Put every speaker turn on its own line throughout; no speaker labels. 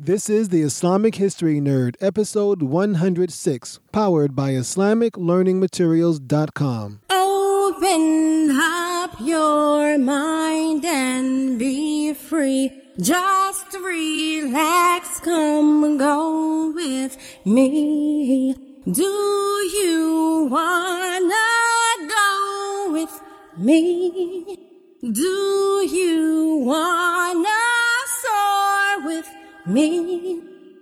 This is the Islamic History Nerd, episode 106, powered by IslamicLearningMaterials.com.
Open up your mind and be free. Just relax, come go with me. Do you wanna go with me? Do you wanna soar with me?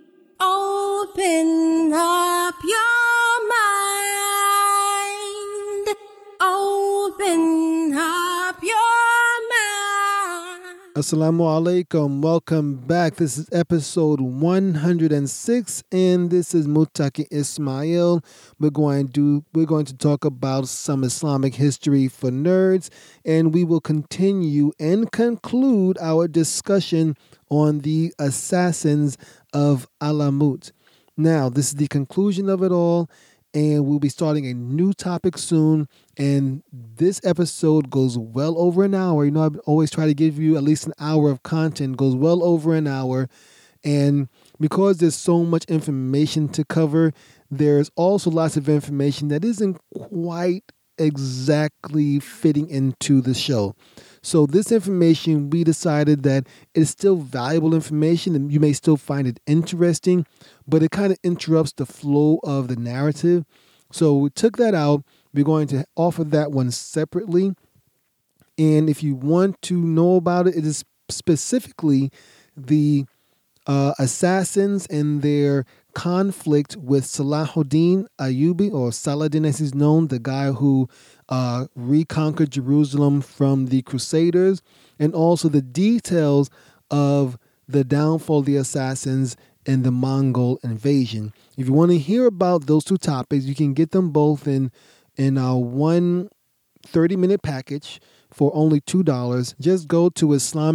Open up your mind. Open up your mind.
Assalamu alaikum. Welcome back. This is episode 106, and this is Muttaqi Ismail. We're going to talk about some Islamic history for nerds, and we will continue and conclude our discussion on the assassins of Alamut. Now, this is the conclusion of it all, and we'll be starting a new topic soon. And this episode goes well over an hour. You know, I always try to give you at least an hour of content. It goes well over an hour. And because there's so much information to cover, there's also lots of information that isn't quite exactly fitting into the show. So this information, we decided that it's still valuable information and you may still find it interesting, but it kind of interrupts the flow of the narrative. So we took that out. We're going to offer that one separately. And if you want to know about it, it is specifically the assassins and their conflict with Salahuddin Ayyubi, or Saladin as he's known, the guy who reconquered Jerusalem from the Crusaders, and also the details of the downfall of the assassins and the Mongol invasion. If you want to hear about those two topics, you can get them both in our one 30-minute package for only $2. Just go to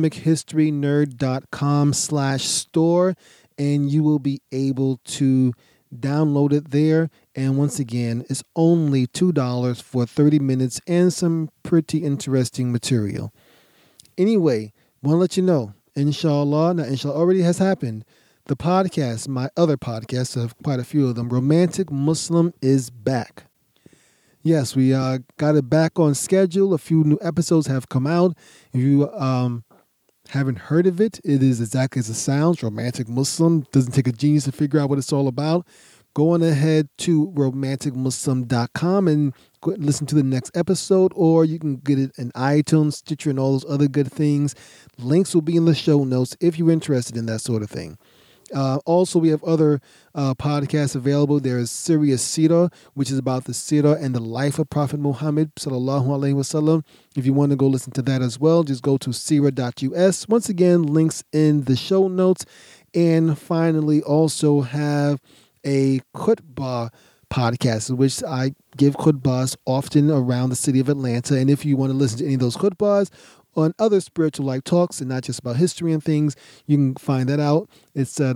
IslamicHistoryNerd.com/store and you will be able to download it there. And once again, it's only $2 for 30 minutes and some pretty interesting material. Anyway, want to let you know, inshallah already has happened. The podcast, my other podcasts, I have quite a few of them, Romantic Muslim, is back. Yes, we got it back on schedule. A few new episodes have come out. If you haven't heard of it, it is exactly as it sounds. Romantic Muslim. Doesn't take a genius to figure out what it's all about. Go on ahead to romanticmuslim.com and go listen to the next episode, or you can get it in iTunes, Stitcher, and all those other good things. Links will be in the show notes if you're interested in that sort of thing. Also, we have other podcasts available. There is Sirius Sira, which is about the Sira and the life of Prophet Muhammad sallallahu alaihi wasallam. If you want to go listen to that as well, just go to sira.us. Once again, links in the show notes. And finally, also have a khutbah podcast, in which I give khutbahs often around the city of Atlanta. And if you want to listen to any of those khutbahs on other spiritual life talks and not just about history and things, you can find that out. It's at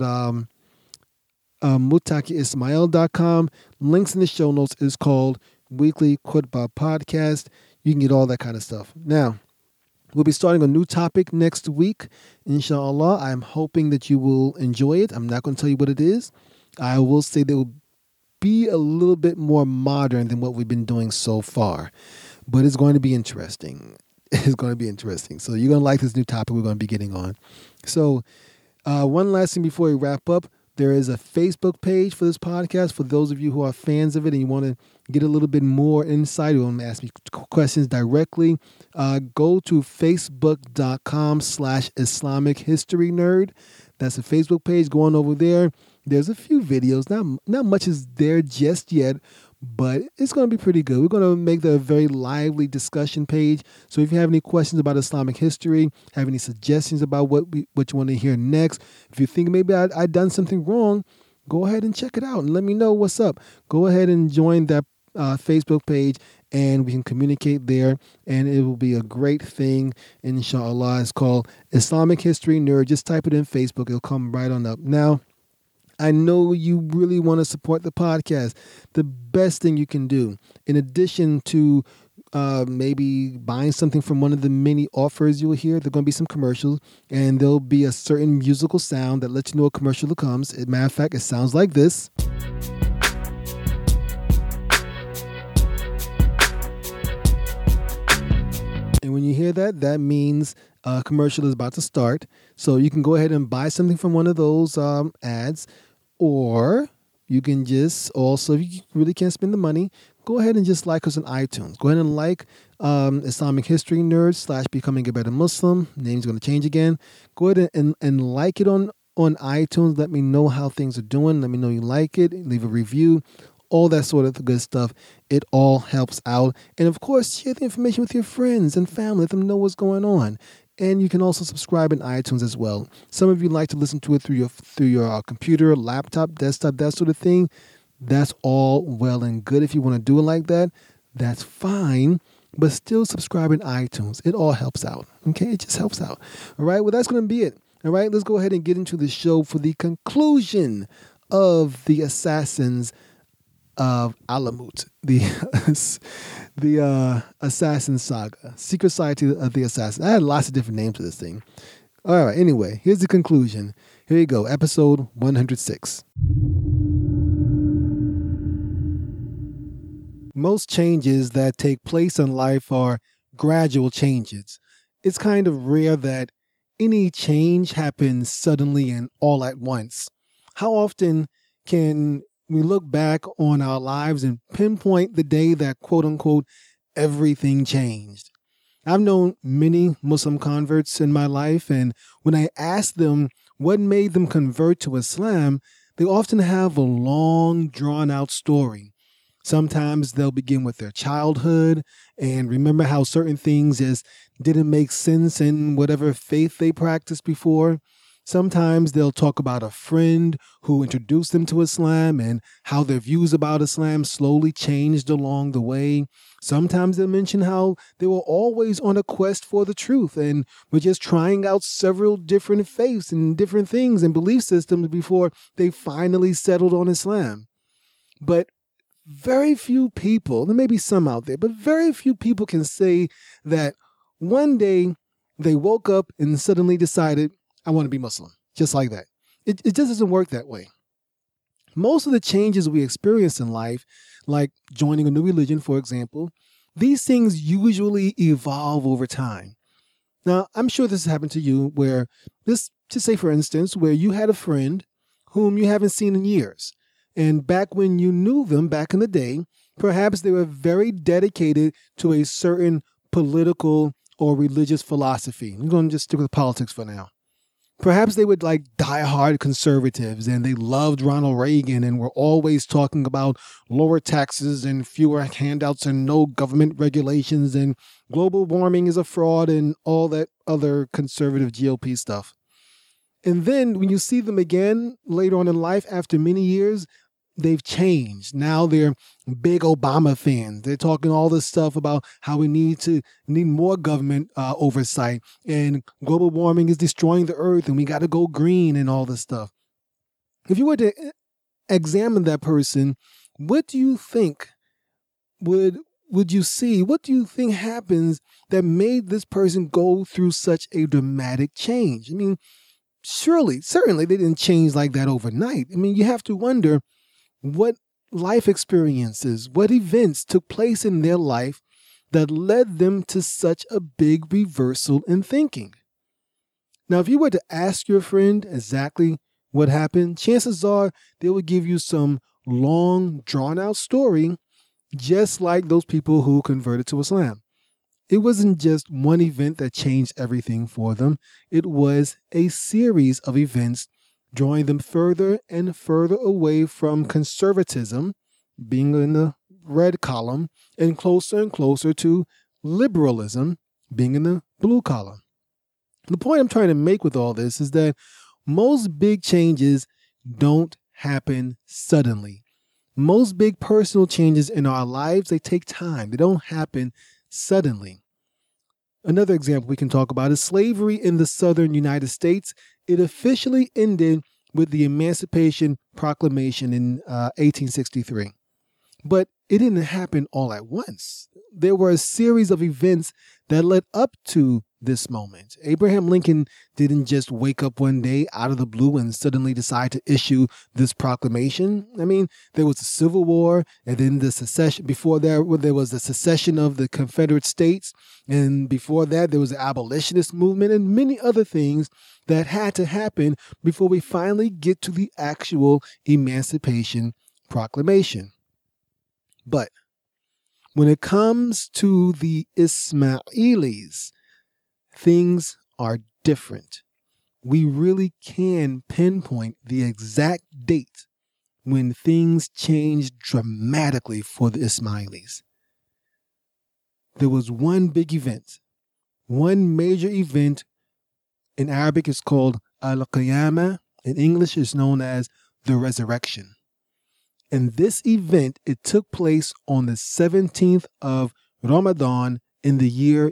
muttaqiismail.com. Links in the show notes is called Weekly Khutbah Podcast. You can get all that kind of stuff. Now, we'll be starting a new topic next week, inshallah. I'm hoping that you will enjoy it. I'm not going to tell you what it is. I will say that it will be a little bit more modern than what we've been doing so far, but it's going to be interesting. It's going to be interesting. So you're going to like this new topic we're going to be getting on. So one last thing before we wrap up. There is a Facebook page for this podcast. For those of you who are fans of it and you want to get a little bit more insight, you want to ask me questions directly, go to facebook.com/Islamic History Nerd. That's a Facebook page. Go on over there. There's a few videos. Not much is there just yet, but it's going to be pretty good. We're going to make that a very lively discussion page. So if you have any questions about Islamic history, have any suggestions about what you want to hear next, if you think maybe I've done something wrong, go ahead and check it out and let me know what's up. Go ahead and join that Facebook page and we can communicate there, and it will be a great thing, inshallah. It's called Islamic History Nerd. Just type it in Facebook. It'll come right on up. Now, I know you really want to support the podcast. The best thing you can do, in addition to maybe buying something from one of the many offers you'll hear. There are going to be some commercials, and there'll be a certain musical sound that lets you know a commercial comes. As a matter of fact, it sounds like this. And when you hear that, that means a commercial is about to start. So you can go ahead and buy something from one of those ads, or you can just also, if you really can't spend the money, go ahead and just like us on iTunes. Go ahead and like Islamic History Nerds / Becoming a Better Muslim. Name's going to change again. Go ahead and like it on iTunes. Let me know how things are doing. Let me know you like it. Leave a review. All that sort of good stuff. It all helps out. And of course, share the information with your friends and family. Let them know what's going on. And you can also subscribe in iTunes as well. Some of you like to listen to it through your computer, laptop, desktop, that sort of thing. That's all well and good. If you want to do it like that, that's fine. But still subscribe in iTunes. It all helps out. Okay? It just helps out. All right? Well, that's going to be it. All right? Let's go ahead and get into the show for the conclusion of the Assassins of Alamut, the Assassin Saga, Secret Society of the Assassins. I had lots of different names for this thing. All right, anyway, here's the conclusion. Here you go, episode 106. Most changes that take place in life are gradual changes. It's kind of rare that any change happens suddenly and all at once. How often can we look back on our lives and pinpoint the day that, quote unquote, everything changed? I've known many Muslim converts in my life, and when I ask them what made them convert to Islam, they often have a long, drawn-out story. Sometimes they'll begin with their childhood and remember how certain things just didn't make sense in whatever faith they practiced before. Sometimes they'll talk about a friend who introduced them to Islam and how their views about Islam slowly changed along the way. Sometimes they'll mention how they were always on a quest for the truth and were just trying out several different faiths and different things and belief systems before they finally settled on Islam. But very few people, there may be some out there, but very few people can say that one day they woke up and suddenly decided, I want to be Muslim, just like that. It just doesn't work that way. Most of the changes we experience in life, like joining a new religion, for example, these things usually evolve over time. Now, I'm sure this has happened to you where, just say for instance, where you had a friend whom you haven't seen in years. And back when you knew them back in the day, perhaps they were very dedicated to a certain political or religious philosophy. I'm going to just stick with politics for now. Perhaps they were like diehard conservatives and they loved Ronald Reagan and were always talking about lower taxes and fewer handouts and no government regulations and global warming is a fraud and all that other conservative GOP stuff. And then when you see them again later on in life after many years, they've changed. Now they're big Obama fans. They're talking all this stuff about how we need more government oversight and global warming is destroying the earth and we got to go green and all this stuff. If you were to examine that person, what do you think would you see? What do you think happens that made this person go through such a dramatic change? I mean, certainly they didn't change like that overnight. I mean, you have to wonder what life experiences, what events took place in their life that led them to such a big reversal in thinking. Now, if you were to ask your friend exactly what happened, chances are they would give you some long, drawn-out story, just like those people who converted to Islam. It wasn't just one event that changed everything for them. It was a series of events drawing them further and further away from conservatism, being in the red column, and closer to liberalism, being in the blue column. The point I'm trying to make with all this is that most big changes don't happen suddenly. Most big personal changes in our lives, they take time. They don't happen suddenly. Another example we can talk about is slavery in the southern United States. It officially ended with the Emancipation Proclamation in 1863. But it didn't happen all at once. There were a series of events that led up to this moment. Abraham Lincoln didn't just wake up one day out of the blue and suddenly decide to issue this proclamation. I mean, there was the Civil War, and then the secession. Before there was the secession of the Confederate States, and before that there was the abolitionist movement and many other things that had to happen before we finally get to the actual Emancipation Proclamation. But when it comes to the Ismailis, things are different. We really can pinpoint the exact date when things changed dramatically for the Ismailis. There was one big event, one major event. In Arabic it's called Al-Qiyamah. In English it's known as the Resurrection. And this event, it took place on the 17th of Ramadan in the year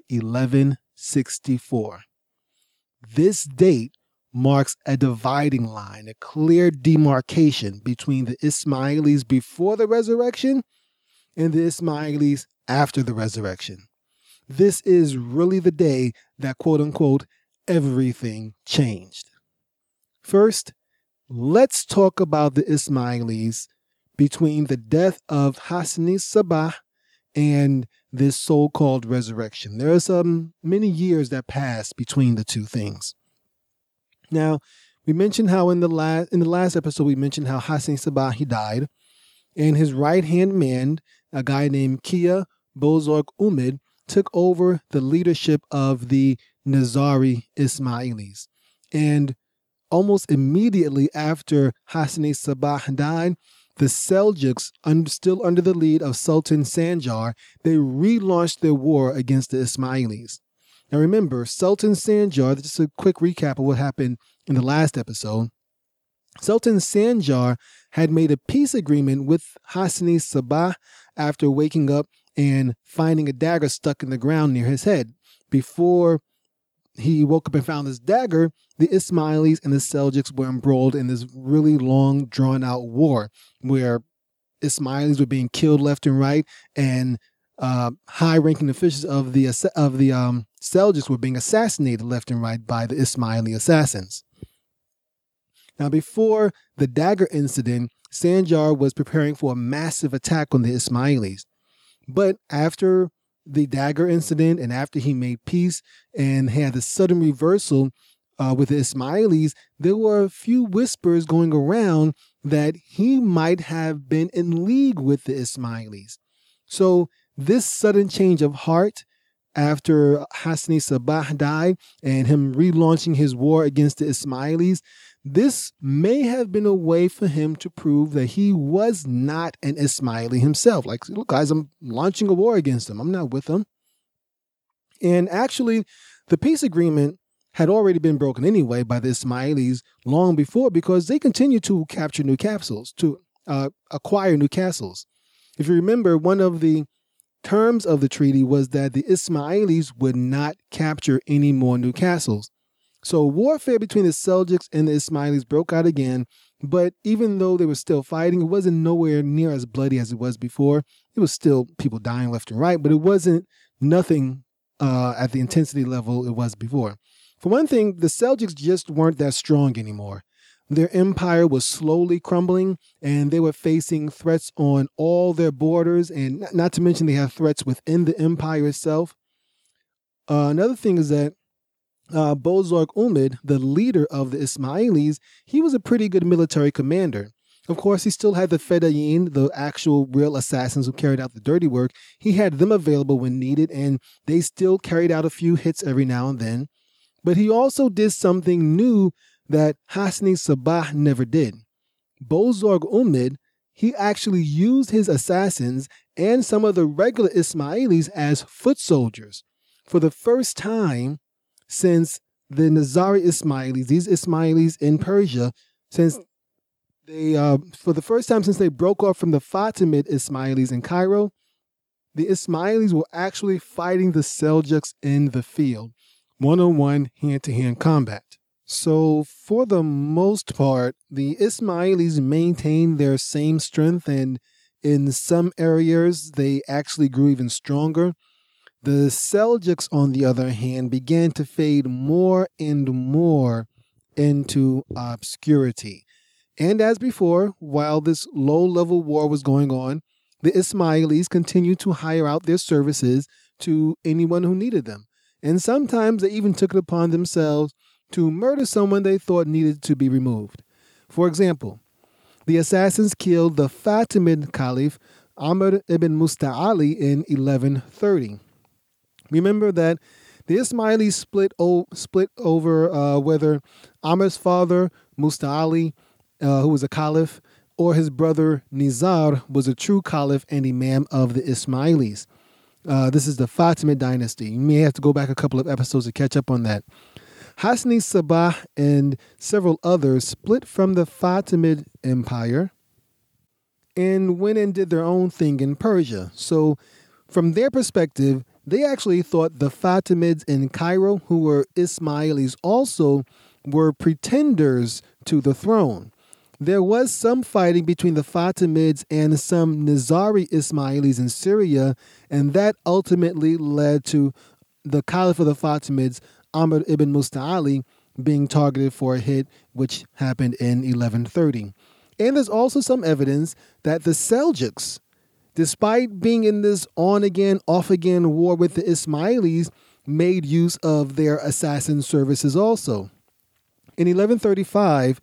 1164. This date marks a dividing line, a clear demarcation between the Ismailis before the resurrection and the Ismailis after the resurrection. This is really the day that, quote unquote, everything changed. First, let's talk about the Ismailis between the death of Hasni Sabah and this so-called resurrection. There are many years that passed between the two things. Now, we mentioned how in the last episode we mentioned how Hasni Sabah, he died, and his right-hand man, a guy named Kia Bozorg Umid, took over the leadership of the Nizari Ismailis. And almost immediately after Hasni Sabah died, the Seljuks, still under the lead of Sultan Sanjar, they relaunched their war against the Ismailis. Now remember, Sultan Sanjar, just a quick recap of what happened in the last episode. Sultan Sanjar had made a peace agreement with Hasni Sabah after waking up and finding a dagger stuck in the ground near his head. Before he woke up and found this dagger, the Ismailis and the Seljuks were embroiled in this really long, drawn-out war where Ismailis were being killed left and right, and high-ranking officials of the Seljuks were being assassinated left and right by the Ismaili assassins. Now, before the dagger incident, Sanjar was preparing for a massive attack on the Ismailis. But after the dagger incident and after he made peace and had the sudden reversal with the Ismailis, there were a few whispers going around that he might have been in league with the Ismailis. So this sudden change of heart after Hasni Sabah died and him relaunching his war against the Ismailis, this may have been a way for him to prove that he was not an Ismaili himself. Like, look, guys, I'm launching a war against them. I'm not with them. And actually, the peace agreement had already been broken anyway by the Ismailis long before, because they continued to capture new castles, to acquire new castles. If you remember, one of the terms of the treaty was that the Ismailis would not capture any more new castles. So warfare between the Seljuks and the Ismailis broke out again, but even though they were still fighting, it wasn't nowhere near as bloody as it was before. It was still people dying left and right, but it wasn't nothing at the intensity level it was before. For one thing, the Seljuks just weren't that strong anymore. Their empire was slowly crumbling, and they were facing threats on all their borders, and not to mention they have threats within the empire itself. Another thing is that Bozorg Umid, the leader of the Ismailis, he was a pretty good military commander. Of course, he still had the Fedayeen, the actual real assassins who carried out the dirty work. He had them available when needed, and they still carried out a few hits every now and then. But he also did something new that Hasni Sabah never did. Bozorg Umid, he actually used his assassins and some of the regular Ismailis as foot soldiers. For the first time since the Nizari Ismailis, these Ismailis in Persia, since they, for the first time since they broke off from the Fatimid Ismailis in Cairo, the Ismailis were actually fighting the Seljuks in the field, one-on-one, hand-to-hand combat. So for the most part, the Ismailis maintained their same strength, and In some areas, they actually grew even stronger. The Seljuks, on the other hand, began to fade more and more into obscurity. And as before, while this low level war was going on, the Ismailis continued to hire out their services to anyone who needed them. And sometimes they even took it upon themselves to murder someone they thought needed to be removed. For example, the assassins killed the Fatimid Caliph Amr ibn Musta'ali in 1130. Remember that the Ismailis split over whether Amr's father, Musta'ali, who was a caliph, or his brother Nizar was a true caliph and imam of the Ismailis. This is the Fatimid dynasty. You may have to go back a couple of episodes to catch up on that. Hasni Sabah and several others split from the Fatimid Empire and went and did their own thing in Persia. So from their perspective, they actually thought the Fatimids in Cairo, who were Ismailis also, were pretenders to the throne. There was some fighting between the Fatimids and some Nizari Ismailis in Syria, and that ultimately led to the Caliph of the Fatimids, Amr ibn Musta'ali, being targeted for a hit, which happened in 1130. And there's also some evidence that the Seljuks, despite being in this on-again, off-again war with the Ismailis, made use of their assassin services also. In 1135,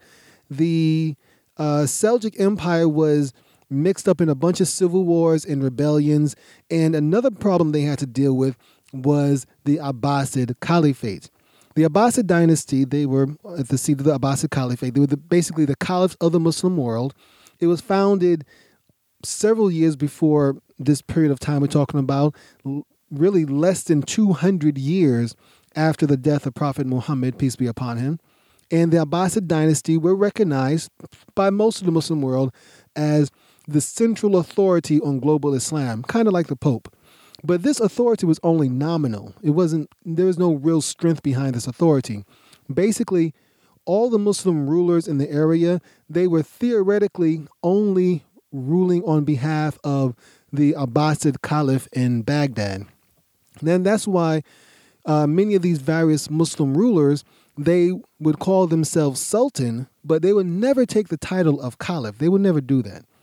the Seljuk Empire was mixed up in a bunch of civil wars and rebellions, and another problem they had to deal with was the Abbasid Caliphate. The Abbasid dynasty, they were at the seat of the Abbasid Caliphate. They were basically the caliphs of the Muslim world. It was founded several years before this period of time we're talking about, really less than 200 years after the death of Prophet Muhammad, peace be upon him. And the Abbasid dynasty were recognized by most of the Muslim world as the central authority on global Islam, kind of like the Pope. But this authority was only nominal. There was no real strength behind this authority. Basically, all the Muslim rulers in the area, they were theoretically only ruling on behalf of the Abbasid Caliph in Baghdad. Then that's why many of these various Muslim rulers, they would call themselves Sultan, but they would never take the title of Caliph. They would never do that.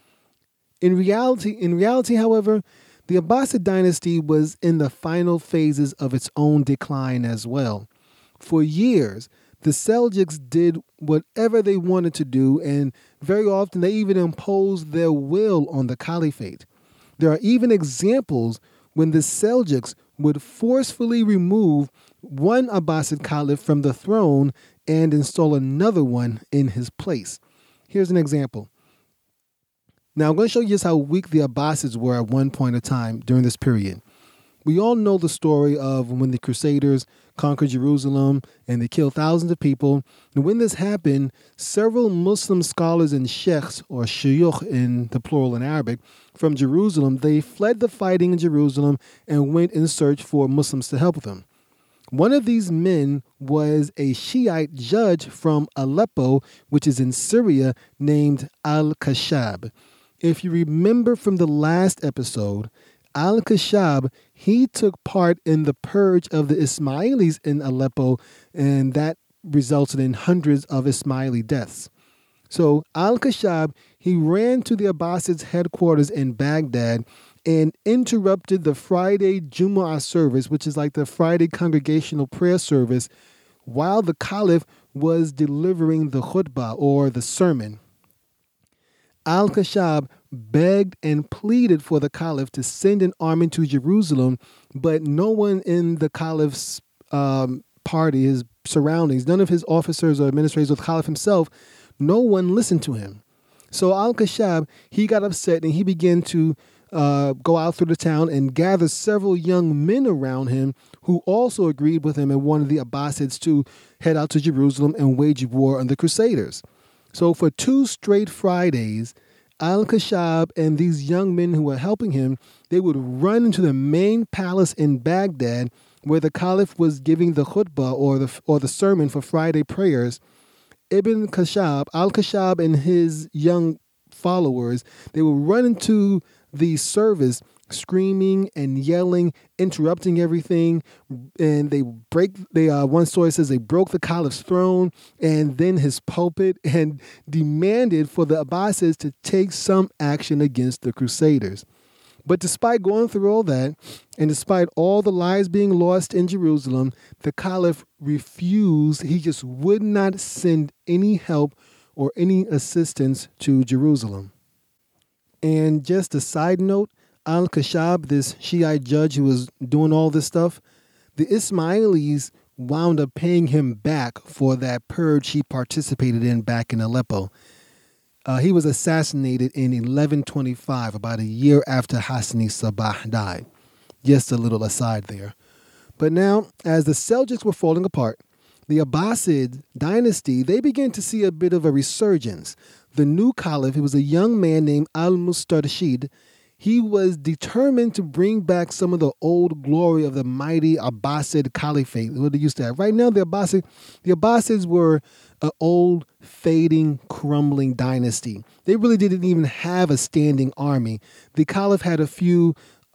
In reality, however, the Abbasid dynasty was in the final phases of its own decline as well. For years, the Seljuks did whatever they wanted to do, and very often they even imposed their will on the caliphate. There are even examples when the Seljuks would forcefully remove one Abbasid caliph from the throne and install another one in his place. Here's an example. Now, I'm going to show you just how weak the Abbasids were at one point in time during this period. We all know the story of when the Crusaders conquered Jerusalem and they killed thousands of people. And when this happened, several Muslim scholars and sheikhs, or shuyukh in the plural in Arabic, from Jerusalem, they fled the fighting in Jerusalem and went in search for Muslims to help them. One of these men was a Shiite judge from Aleppo, which is in Syria, named Al-Kashab. If you remember from the last episode, Al-Kashab, he took part in the purge of the Ismailis in Aleppo, and that resulted in hundreds of Ismaili deaths. So Al-Kashab, he ran to the Abbasids' headquarters in Baghdad and interrupted the Friday Jumu'ah service, which is like the Friday congregational prayer service, while the Caliph was delivering the khutbah, or the sermon. Al-Kashab begged and pleaded for the Caliph to send an army to Jerusalem, but no one in the Caliph's party, his surroundings, none of his officers or administrators or the Caliph himself, no one listened to him. So Al-Kashab, he got upset and he began to go out through the town and gather several young men around him who also agreed with him and wanted the Abbasids to head out to Jerusalem and wage war on the Crusaders. So for 2 straight Fridays, Al-Kashab and these young men who were helping him, they would run into the main palace in Baghdad where the Caliph was giving the khutbah or the sermon for Friday prayers. Al-Kashab and his young followers, they would run into the service, screaming and yelling, interrupting everything. And one story says they broke the caliph's throne and then his pulpit and demanded for the Abbasids to take some action against the Crusaders. But despite going through all that, and despite all the lives being lost in Jerusalem, the Caliph refused. He just would not send any help or any assistance to Jerusalem. And just a side note, Al-Kashab, this Shiite judge who was doing all this stuff, the Ismailis wound up paying him back for that purge he participated in back in Aleppo. He was assassinated in 1125, about a year after Hassani Sabah died. Just a little aside there. But now, as the Seljuks were falling apart, the Abbasid dynasty, they began to see a bit of a resurgence. The new caliph, he was a young man named Al-Mustarshid. He was determined to bring back some of the old glory of the mighty Abbasid Caliphate, what they used to have. Right now, the Abbasids were an old, fading, crumbling dynasty. They really didn't even have a standing army. The Caliph had a few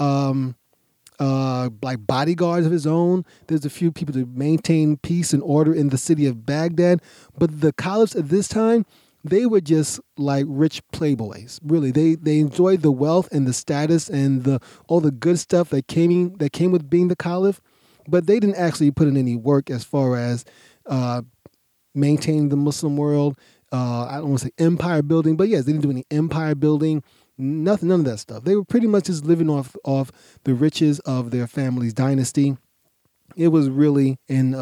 like bodyguards of his own. There's a few people to maintain peace and order in the city of Baghdad. But the Caliphs at this time, they were just like rich playboys. Really, they enjoyed the wealth and the status and all the good stuff that came with being the Caliph. But they didn't actually put in any work as far as maintaining the Muslim world. I don't want to say empire building, but yes, they didn't do any empire building. None of that stuff. They were pretty much just living off the riches of their family's dynasty. It was really in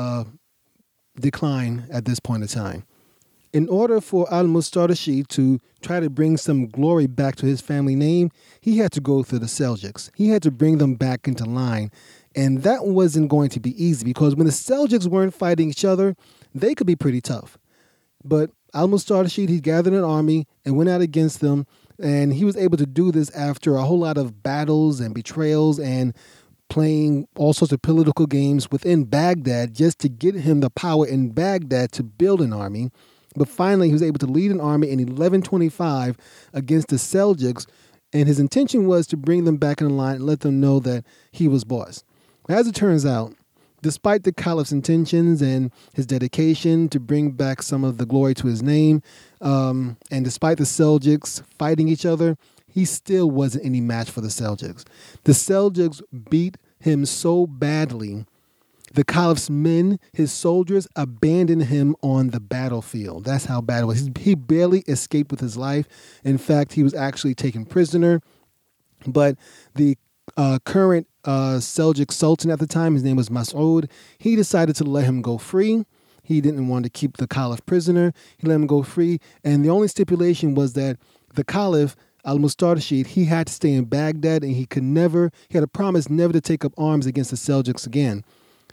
decline at this point in time. In order for Al-Mustarshid to try to bring some glory back to his family name, he had to go through the Seljuks. He had to bring them back into line. And that wasn't going to be easy because when the Seljuks weren't fighting each other, they could be pretty tough. But Al-Mustarshid, he gathered an army and went out against them. And he was able to do this after a whole lot of battles and betrayals and playing all sorts of political games within Baghdad just to get him the power in Baghdad to build an army. But finally, he was able to lead an army in 1125 against the Seljuks, and his intention was to bring them back in line and let them know that he was boss. As it turns out, despite the Caliph's intentions and his dedication to bring back some of the glory to his name, and despite the Seljuks fighting each other, he still wasn't any match for the Seljuks. The Seljuks beat him so badly, the Caliph's men, his soldiers, abandoned him on the battlefield. That's how bad it was. He barely escaped with his life. In fact, he was actually taken prisoner. But the current Seljuk Sultan at the time, his name was Mas'ud, he decided to let him go free. He didn't want to keep the Caliph prisoner. He let him go free. And the only stipulation was that the Caliph, Al-Mustarshid, he had to stay in Baghdad and he had a promise never to take up arms against the Seljuks again.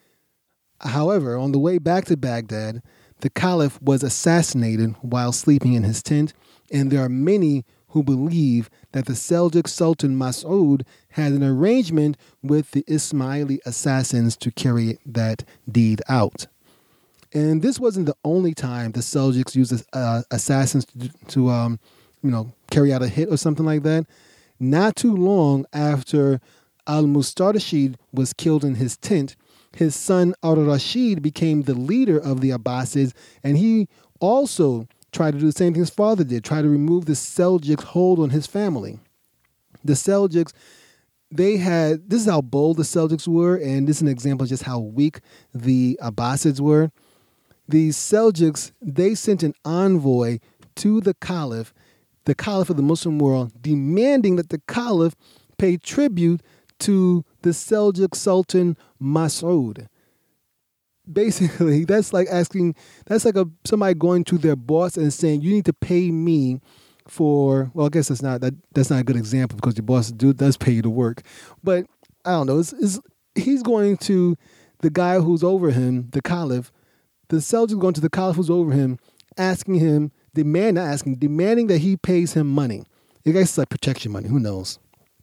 However, on the way back to Baghdad, the Caliph was assassinated while sleeping in his tent, and there are many who believe that the Seljuk Sultan Mas'ud had an arrangement with the Ismaili assassins to carry that deed out. And this wasn't the only time the Seljuks used assassins to carry out a hit or something like that. Not too long after Al-Mustarshid was killed in his tent, his son Al-Rashid became the leader of the Abbasids, and he also tried to do the same thing his father did, try to remove the Seljuk hold on his family. The Seljuks, this is how bold the Seljuks were, and this is an example of just how weak the Abbasids were. The Seljuks, they sent an envoy to the Caliph of the Muslim world, demanding that the Caliph pay tribute to the Seljuk Sultan Mas'ud. Basically, that's like somebody going to their boss and saying, you need to pay me for, well, I guess that's not a good example because your boss does pay you to work. But I don't know, he's going to the guy who's over him, the Caliph, the Seljuk going to the Caliph who's over him, demanding that he pays him money. I guess it's like protection money, who knows?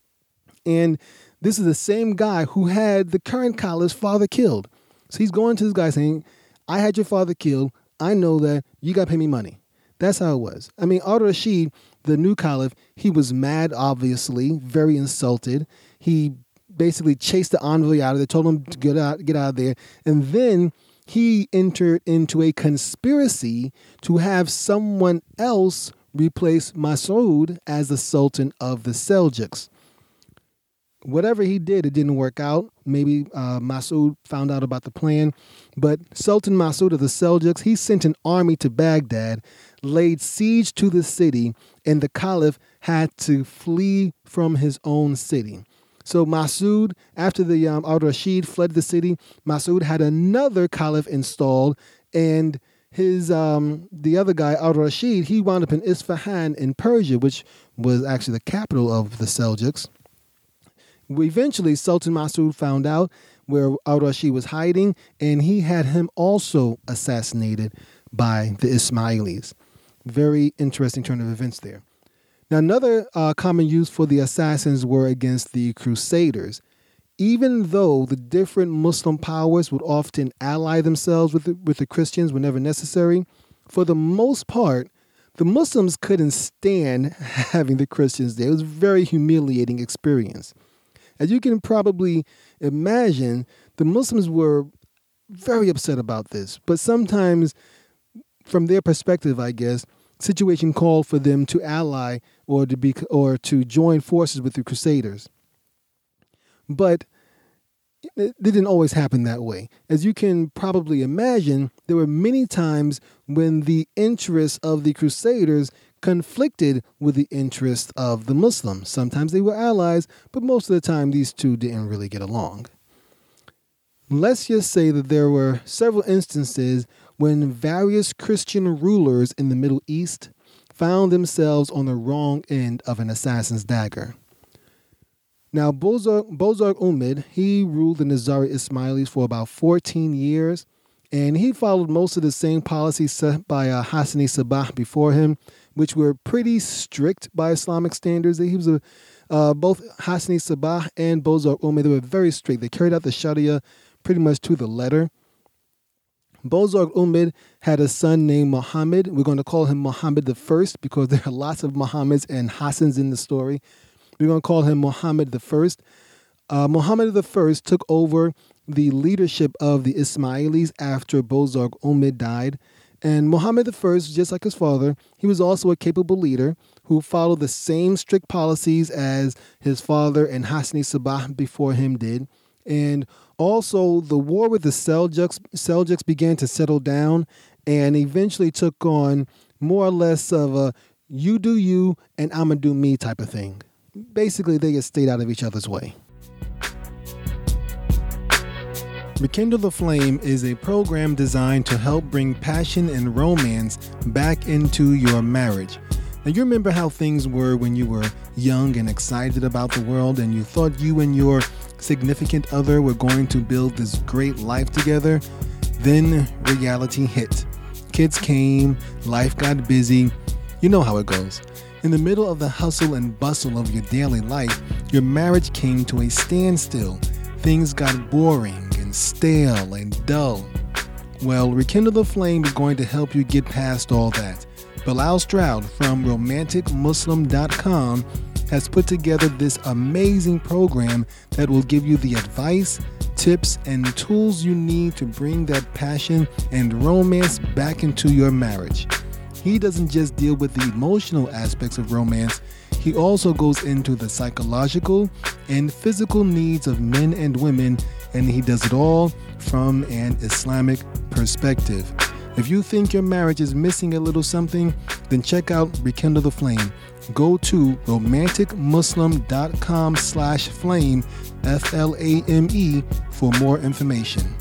And this is the same guy who had the current Caliph's father killed. So he's going to this guy saying, I had your father killed. I know that. You got to pay me money. That's how it was. I mean, Al-Rashid, the new caliph, he was mad, obviously, very insulted. He basically chased the envoy out of there, told him to get out of there. And then he entered into a conspiracy to have someone else replace Masoud as the Sultan of the Seljuks. Whatever he did, it didn't work out. Maybe Masoud found out about the plan. But Sultan Masoud of the Seljuks, he sent an army to Baghdad, laid siege to the city, and the caliph had to flee from his own city. So Masoud, after the al-Rashid fled the city, Masoud had another caliph installed, and his the other guy, al-Rashid, he wound up in Isfahan in Persia, which was actually the capital of the Seljuks. Eventually, Sultan Masoud found out where al-Rashid was hiding, and he had him also assassinated by the Ismailis. Very interesting turn of events there. Now, another common use for the assassins were against the Crusaders. Even though the different Muslim powers would often ally themselves with the Christians whenever necessary, for the most part, the Muslims couldn't stand having the Christians there. It was a very humiliating experience. As you can probably imagine, the Muslims were very upset about this. But sometimes, from their perspective, I guess, situation called for them to ally or to join forces with the Crusaders. But it didn't always happen that way. As you can probably imagine, there were many times when the interests of the Crusaders conflicted with the interests of the Muslims. Sometimes they were allies, but most of the time these two didn't really get along. Let's just say that there were several instances when various Christian rulers in the Middle East found themselves on the wrong end of an assassin's dagger. Now, Bozorg Umid, he ruled the Nizari Ismailis for about 14 years, and he followed most of the same policies set by Hassani Sabah before him, which were pretty strict by Islamic standards. He was both Hassani Sabah and Bozorg Umid, they were very strict. They carried out the Sharia pretty much to the letter. Bozorg Umid had a son named Muhammad. We're going to call him Muhammad the First because there are lots of Muhammads and Hassans in the story. We're going to call him Muhammad the First. Muhammad the First took over the leadership of the Ismailis after Bozorg Umid died. And Muhammad the First, just like his father, he was also a capable leader who followed the same strict policies as his father and Hassani Sabah before him did. And also, the war with the Seljuks began to settle down and eventually took on more or less of a you do you and I'ma do me type of thing. Basically, they just stayed out of each other's way. Rekindle the Flame is a program designed to help bring passion and romance back into your marriage. Now, you remember how things were when you were young and excited about the world and you thought you and your significant other were going to build this great life together? Then reality hit. Kids came, life got busy. You know how it goes. In the middle of the hustle and bustle of your daily life, your marriage came to a standstill. Things got boring and stale and dull. Well, Rekindle the Flame is going to help you get past all that. Bilal Stroud from RomanticMuslim.com has put together this amazing program that will give you the advice, tips, and tools you need to bring that passion and romance back into your marriage. He doesn't just deal with the emotional aspects of romance, he also goes into the psychological and physical needs of men and women, and he does it all from an Islamic perspective. If you think your marriage is missing a little something, then check out Rekindle the Flame. Go to romanticmuslim.com/flame, FLAME, for more information.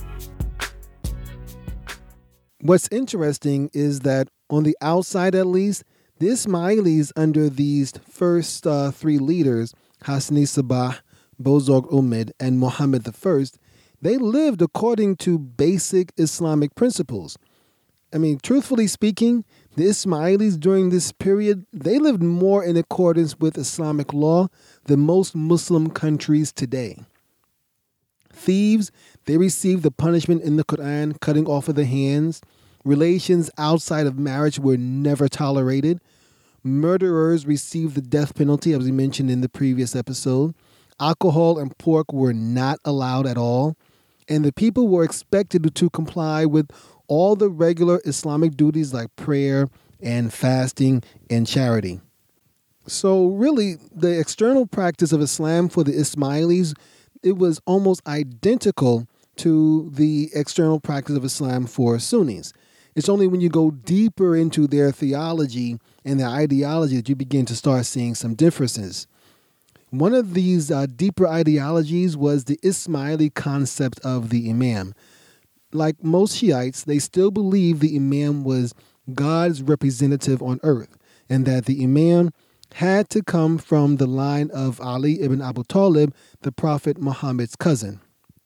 What's interesting is that on the outside at least, the Ismailis under these first three leaders, Hassani Sabah, Bozorg Umid, and Muhammad I, they lived according to basic Islamic principles. I mean, truthfully speaking, the Ismailis during this period, they lived more in accordance with Islamic law than most Muslim countries today. Thieves, they received the punishment in the Quran, cutting off of the hands. Relations outside of marriage were never tolerated. Murderers received the death penalty, as we mentioned in the previous episode. Alcohol and pork were not allowed at all. And the people were expected to comply with all the regular Islamic duties like prayer and fasting and charity. So really, the external practice of Islam for the Ismailis, it was almost identical to the external practice of Islam for Sunnis. It's only when you go deeper into their theology and their ideology that you begin to start seeing some differences. One of these deeper ideologies was the Ismaili concept of the Imam. Like most Shiites, they still believe the Imam was God's representative on earth, and that the Imam had to come from the line of Ali ibn Abu Talib, the Prophet Muhammad's cousin.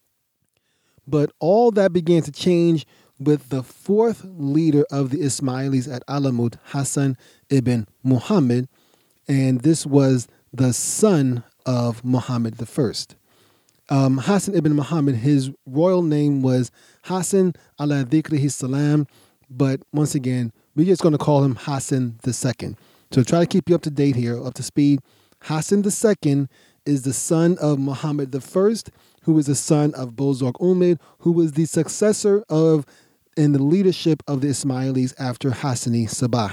But all that began to change with the fourth leader of the Ismailis at Alamut, Hassan ibn Muhammad, and this was the son of Muhammad I. Hassan ibn Muhammad, his royal name was Hassan ala dhikrihi salam, but once again, we're just going to call him Hassan II. So try to keep you up to date here, up to speed. Hassan II is the son of Muhammad I, who was the son of Bozorg Umid, who was the successor of in the leadership of the Ismailis after Hassani Sabah.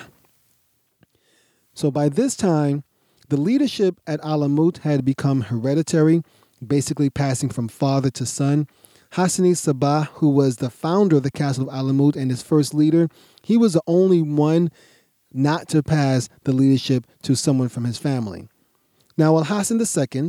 So by this time, the leadership at Alamut had become hereditary, basically passing from father to son. Hassani Sabah, who was the founder of the castle of Alamut and his first leader, he was the only one not to pass the leadership to someone from his family. Now, while Hassan II,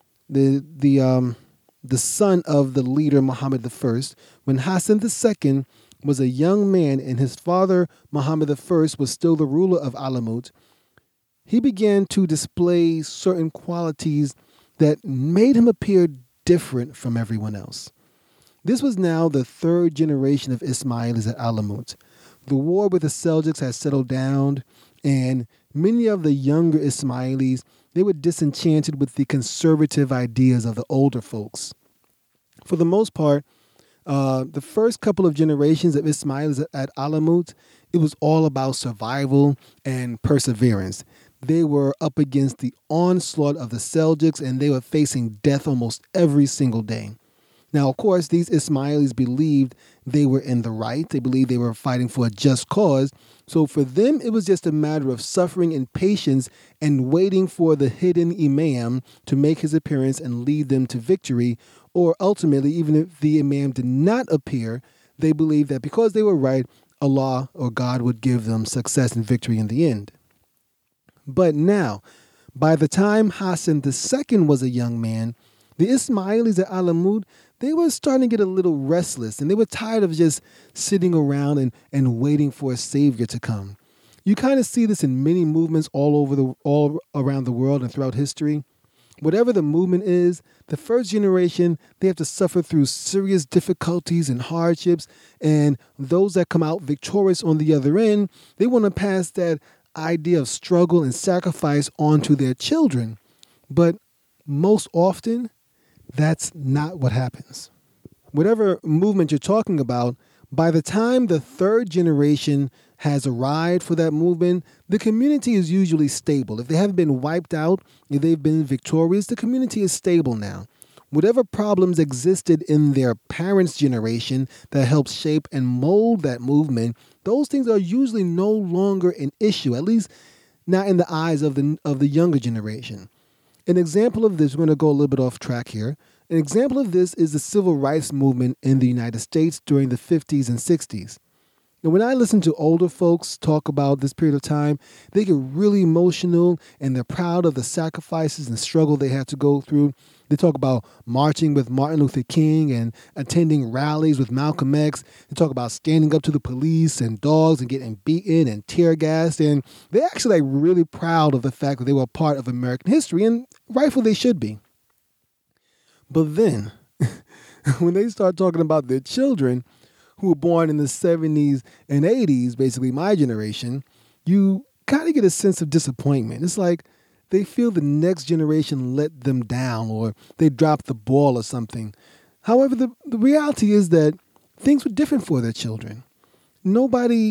the son of the leader Muhammad I, when Hassan II was a young man and his father Muhammad I was still the ruler of Alamut, he began to display certain qualities that made him appear different from everyone else. This was now the third generation of Ismailis at Alamut. The war with the Seljuks had settled down, and many of the younger Ismailis, they were disenchanted with the conservative ideas of the older folks. For the most part, the first couple of generations of Ismailis at Alamut, it was all about survival and perseverance. They were up against the onslaught of the Seljuks, and they were facing death almost every single day. Now, of course, these Ismailis believed they were in the right. They believed they were fighting for a just cause. So for them, it was just a matter of suffering and patience and waiting for the hidden Imam to make his appearance and lead them to victory. Or ultimately, even if the Imam did not appear, they believed that because they were right, Allah or God would give them success and victory in the end. But now, by the time Hassan II was a young man, the Ismailis at Alamut, they were starting to get a little restless, and they were tired of just sitting around and waiting for a savior to come. You kind of see this in many movements all around the world and throughout history. Whatever the movement is, the first generation, they have to suffer through serious difficulties and hardships, and those that come out victorious on the other end, they want to pass that idea of struggle and sacrifice onto their children. But most often, that's not what happens. Whatever movement you're talking about, by the time the third generation has arrived for that movement, the community is usually stable. If they haven't been wiped out, if they've been victorious, the community is stable now. Whatever problems existed in their parents' generation that helped shape and mold that movement, those things are usually no longer an issue, at least not in the eyes of the younger generation. An example of this, we're going to go a little bit off track here. An example of this is the civil rights movement in the United States during the 50s and 60s. Now, when I listen to older folks talk about this period of time, they get really emotional and they're proud of the sacrifices and struggle they had to go through. They talk about marching with Martin Luther King and attending rallies with Malcolm X. They talk about standing up to the police and dogs and getting beaten and tear gassed. And they're actually really proud of the fact that they were a part of American history, and rightfully they should be. But then, when they start talking about their children who were born in the 70s and 80s, basically my generation, you kind of get a sense of disappointment. It's like they feel the next generation let them down or they dropped the ball or something. However, the reality is that things were different for their children. Nobody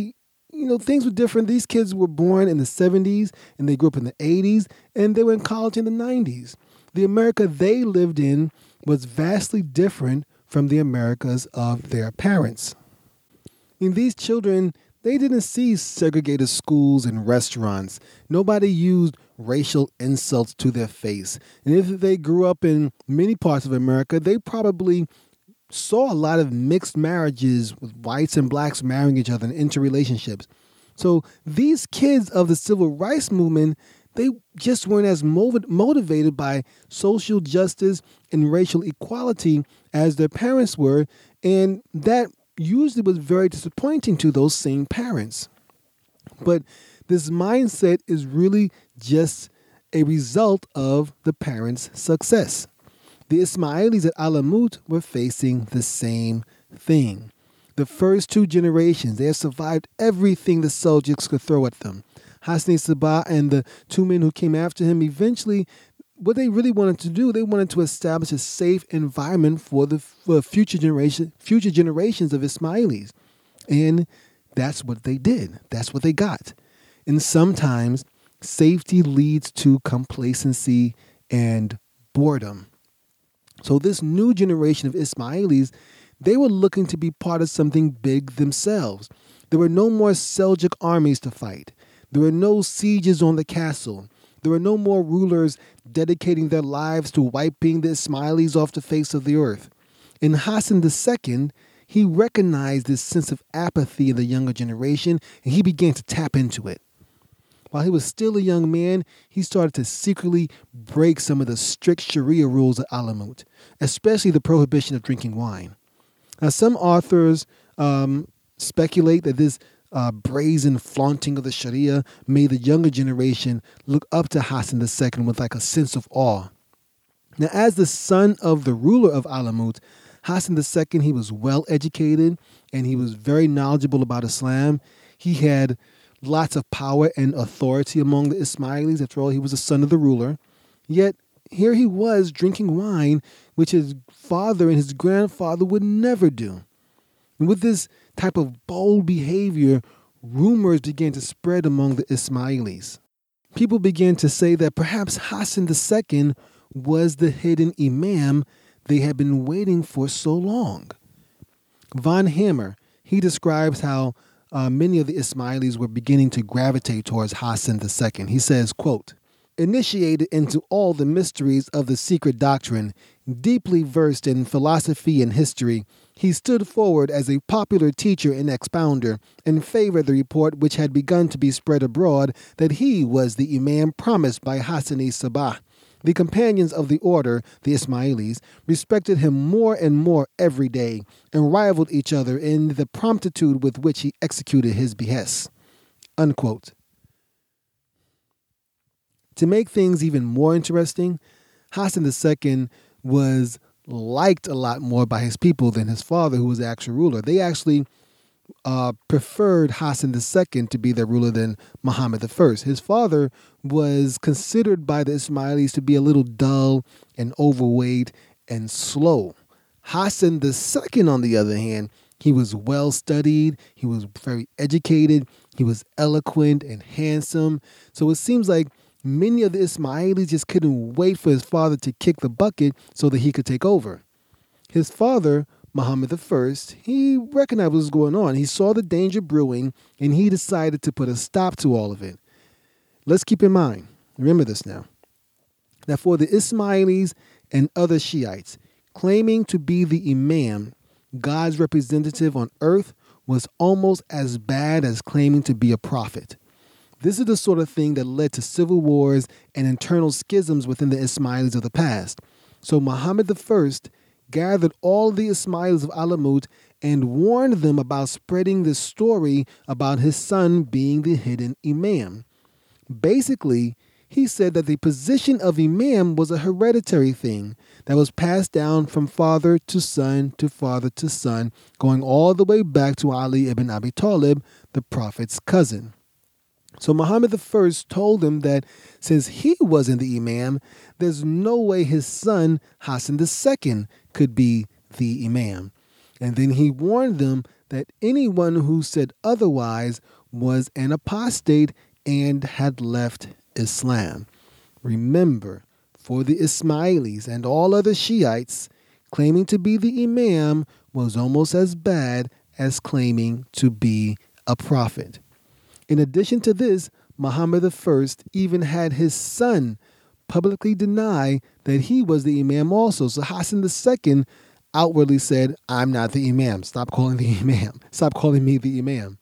things were different. These kids were born in the 70s and they grew up in the 80s and they were in college in the 90s. The America they lived in was vastly different from the Americas of their parents. And these children, they didn't see segregated schools and restaurants. Nobody used racial insults to their face. And if they grew up in many parts of America, they probably saw a lot of mixed marriages with whites and blacks marrying each other in interrelationships. So these kids of the civil rights movement, they just weren't as motivated by social justice and racial equality as their parents were. And that usually was very disappointing to those same parents. But this mindset is really just a result of the parents' success. The Ismailis at Alamut were facing the same thing. The first two generations, they had survived everything the Seljuks could throw at them. Hasni Sabah and the two men who came after him, eventually, what they really wanted to do, they wanted to establish a safe environment for future generations of Ismailis. And that's what they did. That's what they got. And sometimes safety leads to complacency and boredom. So this new generation of Ismailis, they were looking to be part of something big themselves. There were no more Seljuk armies to fight. There were no sieges on the castle. There were no more rulers dedicating their lives to wiping the Ismailis off the face of the earth. And Hassan II, he recognized this sense of apathy in the younger generation, and he began to tap into it. While he was still a young man, he started to secretly break some of the strict Sharia rules at Alamut, especially the prohibition of drinking wine. Now, some authors speculate that this brazen flaunting of the Sharia made the younger generation look up to Hassan II with like a sense of awe. Now, as the son of the ruler of Alamut, Hassan II, he was well educated and he was very knowledgeable about Islam. He had lots of power and authority among the Ismailis. After all, he was the son of the ruler. Yet, here he was drinking wine, which his father and his grandfather would never do. And with this type of bold behavior, rumors began to spread among the Ismailis. People began to say that perhaps Hassan II was the hidden imam they had been waiting for so long. Von Hammer, he describes how many of the Ismailis were beginning to gravitate towards Hassan II. He says, quote, "Initiated into all the mysteries of the secret doctrine, deeply versed in philosophy and history, he stood forward as a popular teacher and expounder and favored the report which had begun to be spread abroad that he was the imam promised by Hassani Sabah. The companions of the order, the Ismailis, respected him more and more every day and rivaled each other in the promptitude with which he executed his behests." Unquote. To make things even more interesting, Hassan II was liked a lot more by his people than his father, who was the actual ruler. They actually preferred Hassan II to be their ruler than Muhammad I. His father was considered by the Ismailis to be a little dull and overweight and slow. Hassan II, on the other hand, he was well studied, he was very educated, he was eloquent and handsome. So it seems like many of the Ismailis just couldn't wait for his father to kick the bucket so that he could take over. His father, Muhammad I, he recognized what was going on. He saw the danger brewing, and he decided to put a stop to all of it. Let's keep in mind, remember this now, that for the Ismailis and other Shiites, claiming to be the Imam, God's representative on earth, was almost as bad as claiming to be a prophet. This is the sort of thing that led to civil wars and internal schisms within the Ismailis of the past. So Muhammad I gathered all the Ismailis of Alamut and warned them about spreading this story about his son being the hidden imam. Basically, he said that the position of imam was a hereditary thing that was passed down from father to son to father to son, going all the way back to Ali ibn Abi Talib, the Prophet's cousin. So Muhammad I told him that since he wasn't the imam, there's no way his son, Hassan II, could be the imam. And then he warned them that anyone who said otherwise was an apostate and had left Islam. Remember, for the Ismailis and all other Shiites, claiming to be the Imam was almost as bad as claiming to be a prophet. In addition to this, Muhammad I even had his son publicly deny that he was the Imam also. So Hassan II outwardly said, I'm not the Imam. Stop calling the Imam. Stop calling me the Imam.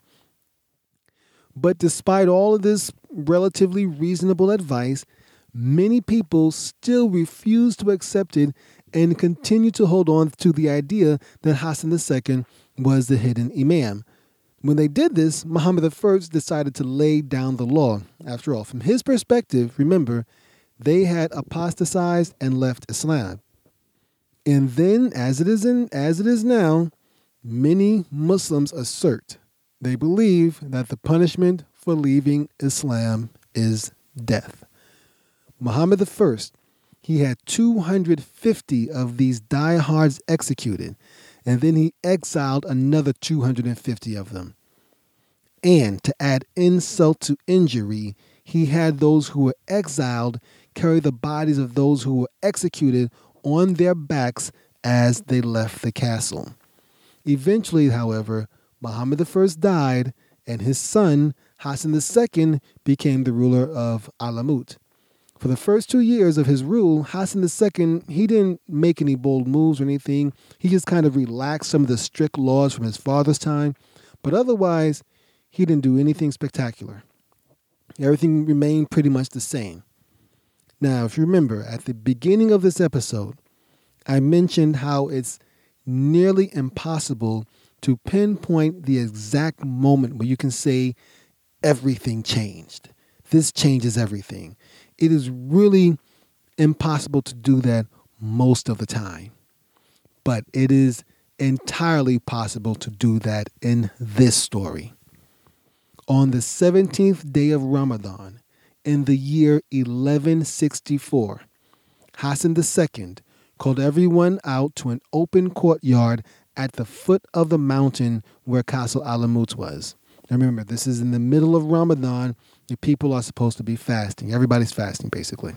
But despite all of this relatively reasonable advice, many people still refuse to accept it and continue to hold on to the idea that Hassan II was the hidden Imam. When they did this, Muhammad I decided to lay down the law. After all, from his perspective, remember, they had apostatized and left Islam. And then, as it is now, many Muslims assert they believe that the punishment for leaving Islam is death. Muhammad I, he had 250 of these diehards executed, and then he exiled another 250 of them. And to add insult to injury, he had those who were exiled carry the bodies of those who were executed on their backs as they left the castle. Eventually, however, Muhammad I died, and his son, Hassan II, became the ruler of Alamut. For the first 2 years of his rule, Hassan II, he didn't make any bold moves or anything. He just kind of relaxed some of the strict laws from his father's time. But otherwise, he didn't do anything spectacular. Everything remained pretty much the same. Now, if you remember, at the beginning of this episode, I mentioned how it's nearly impossible to pinpoint the exact moment where you can say everything changed. This changes everything. It is really impossible to do that most of the time. But it is entirely possible to do that in this story. On the 17th day of Ramadan, in the year 1164, Hassan II called everyone out to an open courtyard at the foot of the mountain where Castle Alamut was. Now remember, this is in the middle of Ramadan. The people are supposed to be fasting. Everybody's fasting, basically.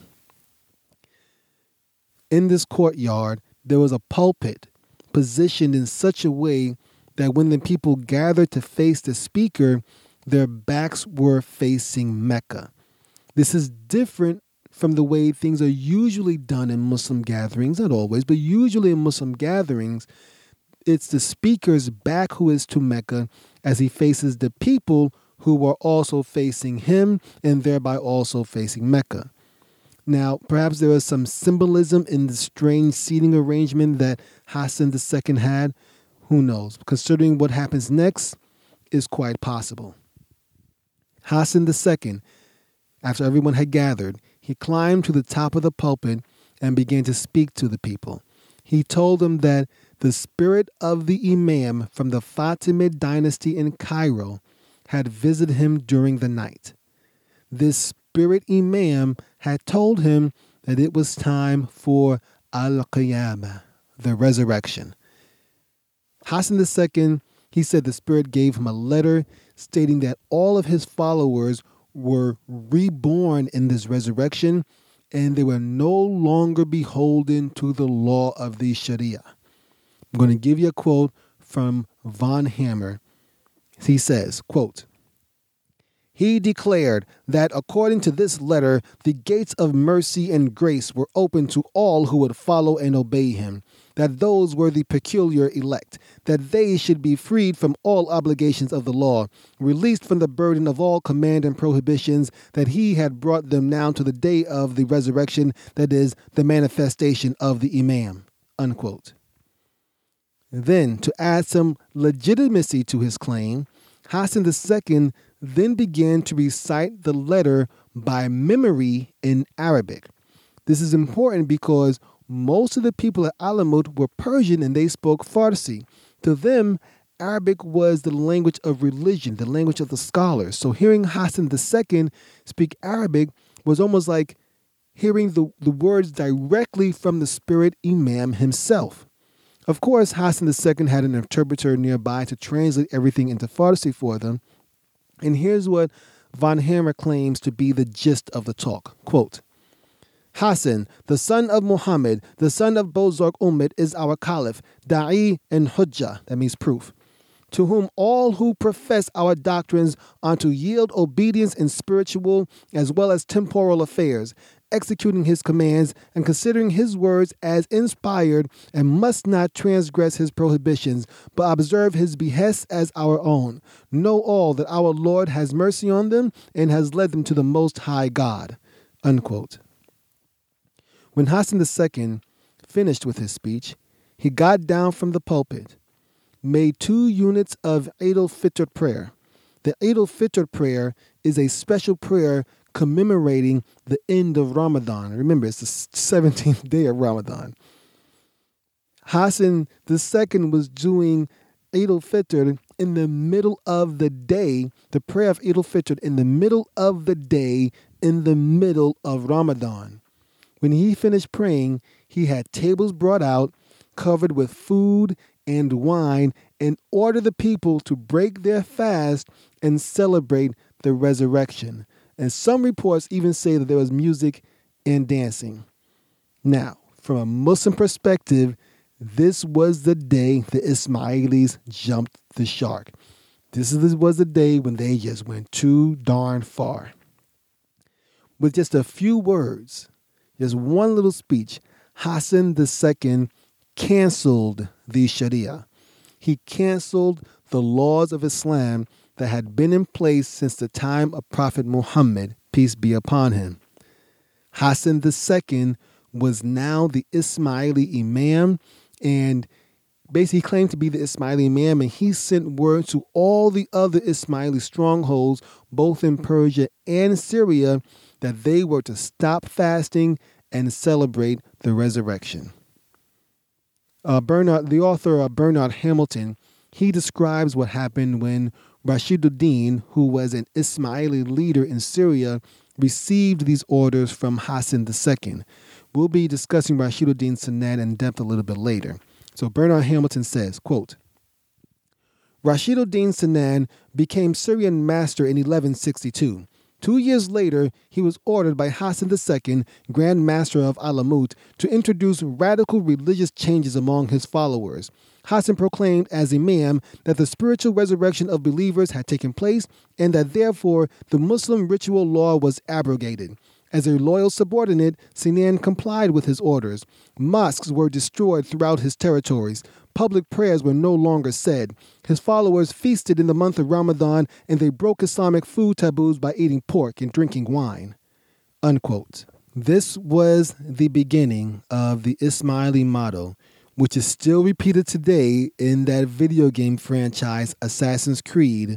In this courtyard, there was a pulpit positioned in such a way that when the people gathered to face the speaker, their backs were facing Mecca. This is different from the way things are usually done in Muslim gatherings, not always, but usually in Muslim gatherings, it's the speaker's back who is to Mecca as he faces the people who are also facing him and thereby also facing Mecca. Now, perhaps there was some symbolism in the strange seating arrangement that Hassan II had. Who knows? Considering what happens next is quite possible. Hassan II, after everyone had gathered, he climbed to the top of the pulpit and began to speak to the people. He told them that the spirit of the Imam from the Fatimid dynasty in Cairo had visited him during the night. This spirit Imam had told him that it was time for Al-Qiyamah, the resurrection. Hassan II, he said the spirit gave him a letter stating that all of his followers were reborn in this resurrection and they were no longer beholden to the law of the Sharia. I'm going to give you a quote from Von Hammer. He says, quote, "He declared that according to this letter, the gates of mercy and grace were open to all who would follow and obey him, that those were the peculiar elect, that they should be freed from all obligations of the law, released from the burden of all command and prohibitions, that he had brought them now to the day of the resurrection, that is, the manifestation of the Imam." Unquote. Then, to add some legitimacy to his claim, Hassan II then began to recite the letter by memory in Arabic. This is important because most of the people at Alamut were Persian and they spoke Farsi. To them, Arabic was the language of religion, the language of the scholars. So hearing Hassan II speak Arabic was almost like hearing the words directly from the spirit Imam himself. Of course, Hassan II had an interpreter nearby to translate everything into Farsi for them. And here's what von Hammer claims to be the gist of the talk. Quote, Hassan, the son of Muhammad, the son of Bozorg Ummad, is our caliph, Da'i and Hujjah, that means proof, to whom all who profess our doctrines are to yield obedience in spiritual as well as temporal affairs, executing his commands and considering his words as inspired, and must not transgress his prohibitions, but observe his behests as our own. Know all that our Lord has mercy on them and has led them to the Most High God. Unquote. When Hassan II finished with his speech, he got down from the pulpit, made 2 units of Eid al-Fitr prayer. The Eid al-Fitr prayer is a special prayer commemorating the end of Ramadan. Remember, it's the 17th day of Ramadan. Hassan II was doing Eid al-Fitr in the middle of the day, the prayer of Eid al-Fitr in the middle of the day, in the middle of Ramadan. When he finished praying, he had tables brought out, covered with food and wine, and ordered the people to break their fast and celebrate the resurrection. And some reports even say that there was music and dancing. Now, from a Muslim perspective, this was the day the Ismailis jumped the shark. This was the day when they just went too darn far. With just a few words, just one little speech, Hassan II canceled the Sharia. He canceled the laws of Islam that had been in place since the time of Prophet Muhammad, peace be upon him. Hassan II was now the Ismaili Imam, and basically he claimed to be the Ismaili Imam, and he sent word to all the other Ismaili strongholds, both in Persia and Syria, that they were to stop fasting and celebrate the resurrection. The author Bernard Hamilton, he describes what happened when Rashiduddin, who was an Ismaili leader in Syria, received these orders from Hassan II. We'll be discussing Rashiduddin Senan in depth a little bit later. So Bernard Hamilton says, quote, Rashiduddin Senan became Syrian master in 1162. 2 years later, he was ordered by Hassan II, Grand Master of Alamut, to introduce radical religious changes among his followers. Hassan proclaimed as Imam that the spiritual resurrection of believers had taken place and that therefore the Muslim ritual law was abrogated. As a loyal subordinate, Sinan complied with his orders. Mosques were destroyed throughout his territories. Public prayers were no longer said. His followers feasted in the month of Ramadan, and they broke Islamic food taboos by eating pork and drinking wine. Unquote. This was the beginning of the Ismaili motto, which is still repeated today in that video game franchise Assassin's Creed.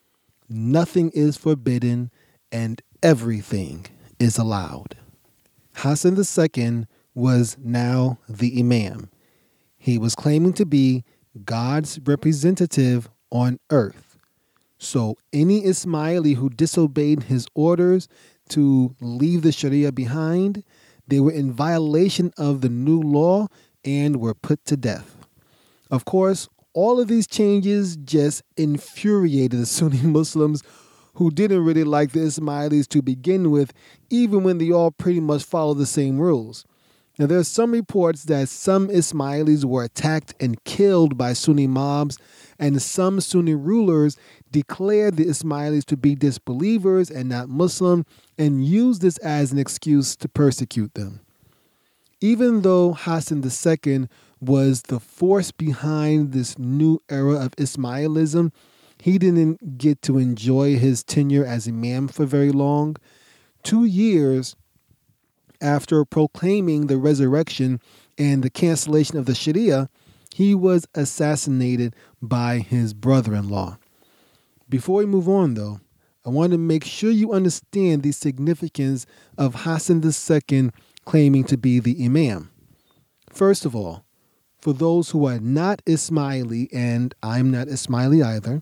Nothing is forbidden and everything is allowed. Hassan II was now the Imam. He was claiming to be God's representative on earth. So any Ismaili who disobeyed his orders to leave the Sharia behind, they were in violation of the new law and were put to death. Of course, all of these changes just infuriated the Sunni Muslims who didn't really like the Ismailis to begin with, even when they all pretty much follow the same rules. Now, there are some reports that some Ismailis were attacked and killed by Sunni mobs, and some Sunni rulers declared the Ismailis to be disbelievers and not Muslim, and used this as an excuse to persecute them. Even though Hassan II was the force behind this new era of Ismailism, he didn't get to enjoy his tenure as Imam for very long. 2 years after proclaiming the resurrection and the cancellation of the Sharia, he was assassinated by his brother-in-law. Before we move on, though, I want to make sure you understand the significance of Hassan II claiming to be the Imam. First of all, for those who are not Ismaili, and I'm not Ismaili either,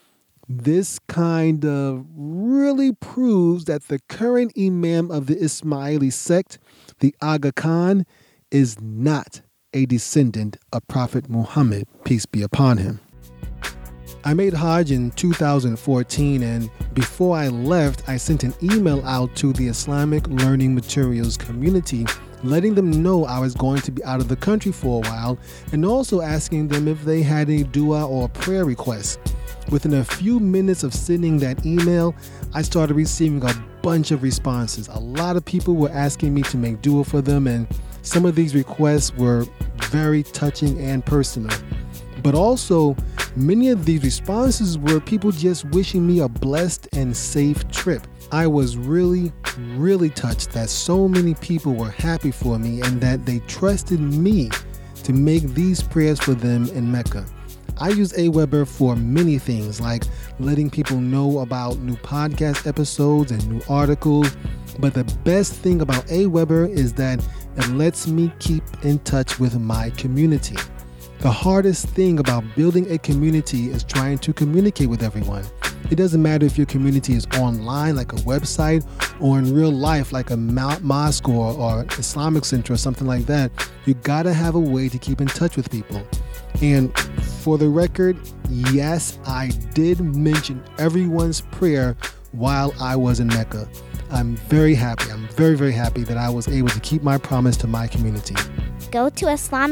this kind of really proves that the current Imam of the Ismaili sect, the Aga Khan, is not a descendant of Prophet Muhammad, peace be upon him. I made Hajj in 2014, and before I left, I sent an email out to the Islamic Learning Materials community, letting them know I was going to be out of the country for a while, and also asking them if they had any dua or prayer requests. Within a few minutes of sending that email, I started receiving a bunch of responses. A lot of people were asking me to make dua for them, and some of these requests were very touching and personal. But also, many of these responses were people just wishing me a blessed and safe trip. I was really, really touched that so many people were happy for me and that they trusted me to make these prayers for them in Mecca. I use Aweber for many things, like letting people know about new podcast episodes and new articles. But the best thing about Aweber is that it lets me keep in touch with my community. The hardest thing about building a community is trying to communicate with everyone. It doesn't matter if your community is online, like a website, or in real life, like a mosque or Islamic center or something like that. You gotta have a way to keep in touch with people. And for the record, yes, I did mention everyone's prayer while I was in Mecca. I'm very happy. I'm very, very happy that I was able to keep my promise to my community.
Go to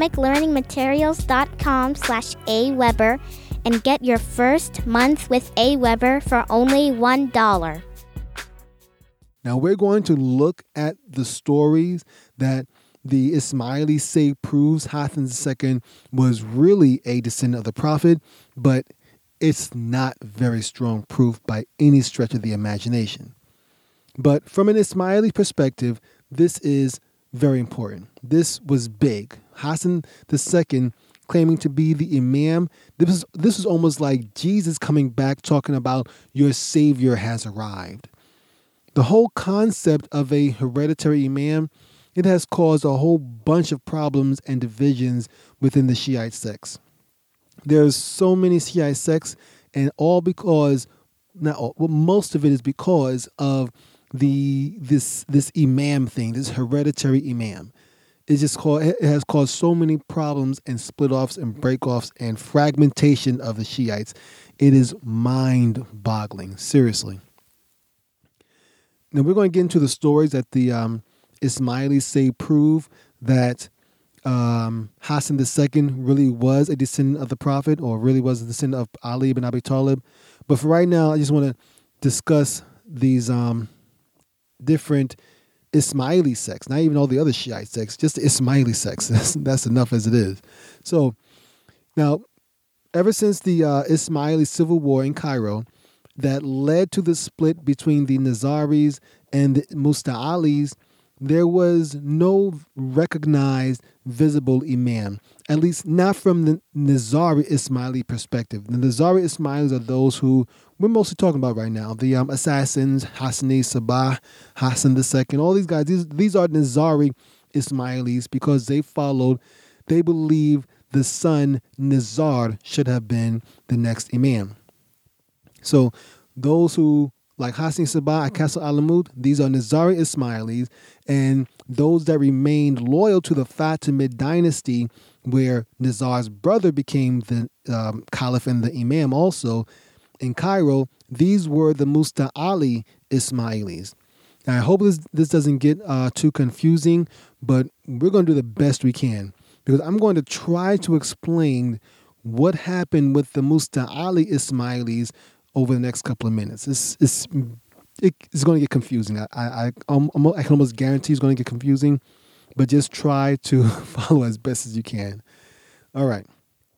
IslamicLearningMaterials.com/Aweber and get your first month with Aweber for only $1.
Now we're going to look at the stories that the Ismailis say proves Hassan II was really a descendant of the Prophet, but it's not very strong proof by any stretch of the imagination. But from an Ismaili perspective, this is very important. This was big. Hassan II claiming to be the Imam. This was almost like Jesus coming back talking about your Savior has arrived. The whole concept of a hereditary Imam, it has caused a whole bunch of problems and divisions within the Shiite sects. There's so many Shiite sects, and all because, most of it is because of this imam thing, this hereditary imam. It has caused so many problems and split-offs and break-offs and fragmentation of the Shiites. It is mind-boggling, seriously. Now we're going to get into the stories that the Ismailis say prove that Hassan II really was a descendant of the Prophet, or really was a descendant of Ali ibn Abi Talib. But for right now, I just want to discuss these different Ismaili sects, not even all the other Shiite sects, just the Ismaili sects. That's enough as it is. So now, ever since the Ismaili civil war in Cairo that led to the split between the Nizaris and the Musta'alis, there was no recognized visible imam, at least not from the Nizari Ismaili perspective. The Nizari Ismailis are those who we're mostly talking about right now. The assassins, Hassani Sabah, Hassan II, all these guys, these are Nizari Ismailis because they believe the son Nizar should have been the next imam. So those who, like Hassani Sabah at Castle Alamut, these are Nizari Ismailis, and those that remained loyal to the Fatimid dynasty, where Nizar's brother became the caliph and the imam also in Cairo, these were the Musta'ali Ismailis. Now, I hope this doesn't get too confusing, but we're going to do the best we can, because I'm going to try to explain what happened with the Musta'ali Ismailis over the next couple of minutes. It's going to get confusing. I can almost guarantee it's going to get confusing, but just try to follow as best as you can. All right.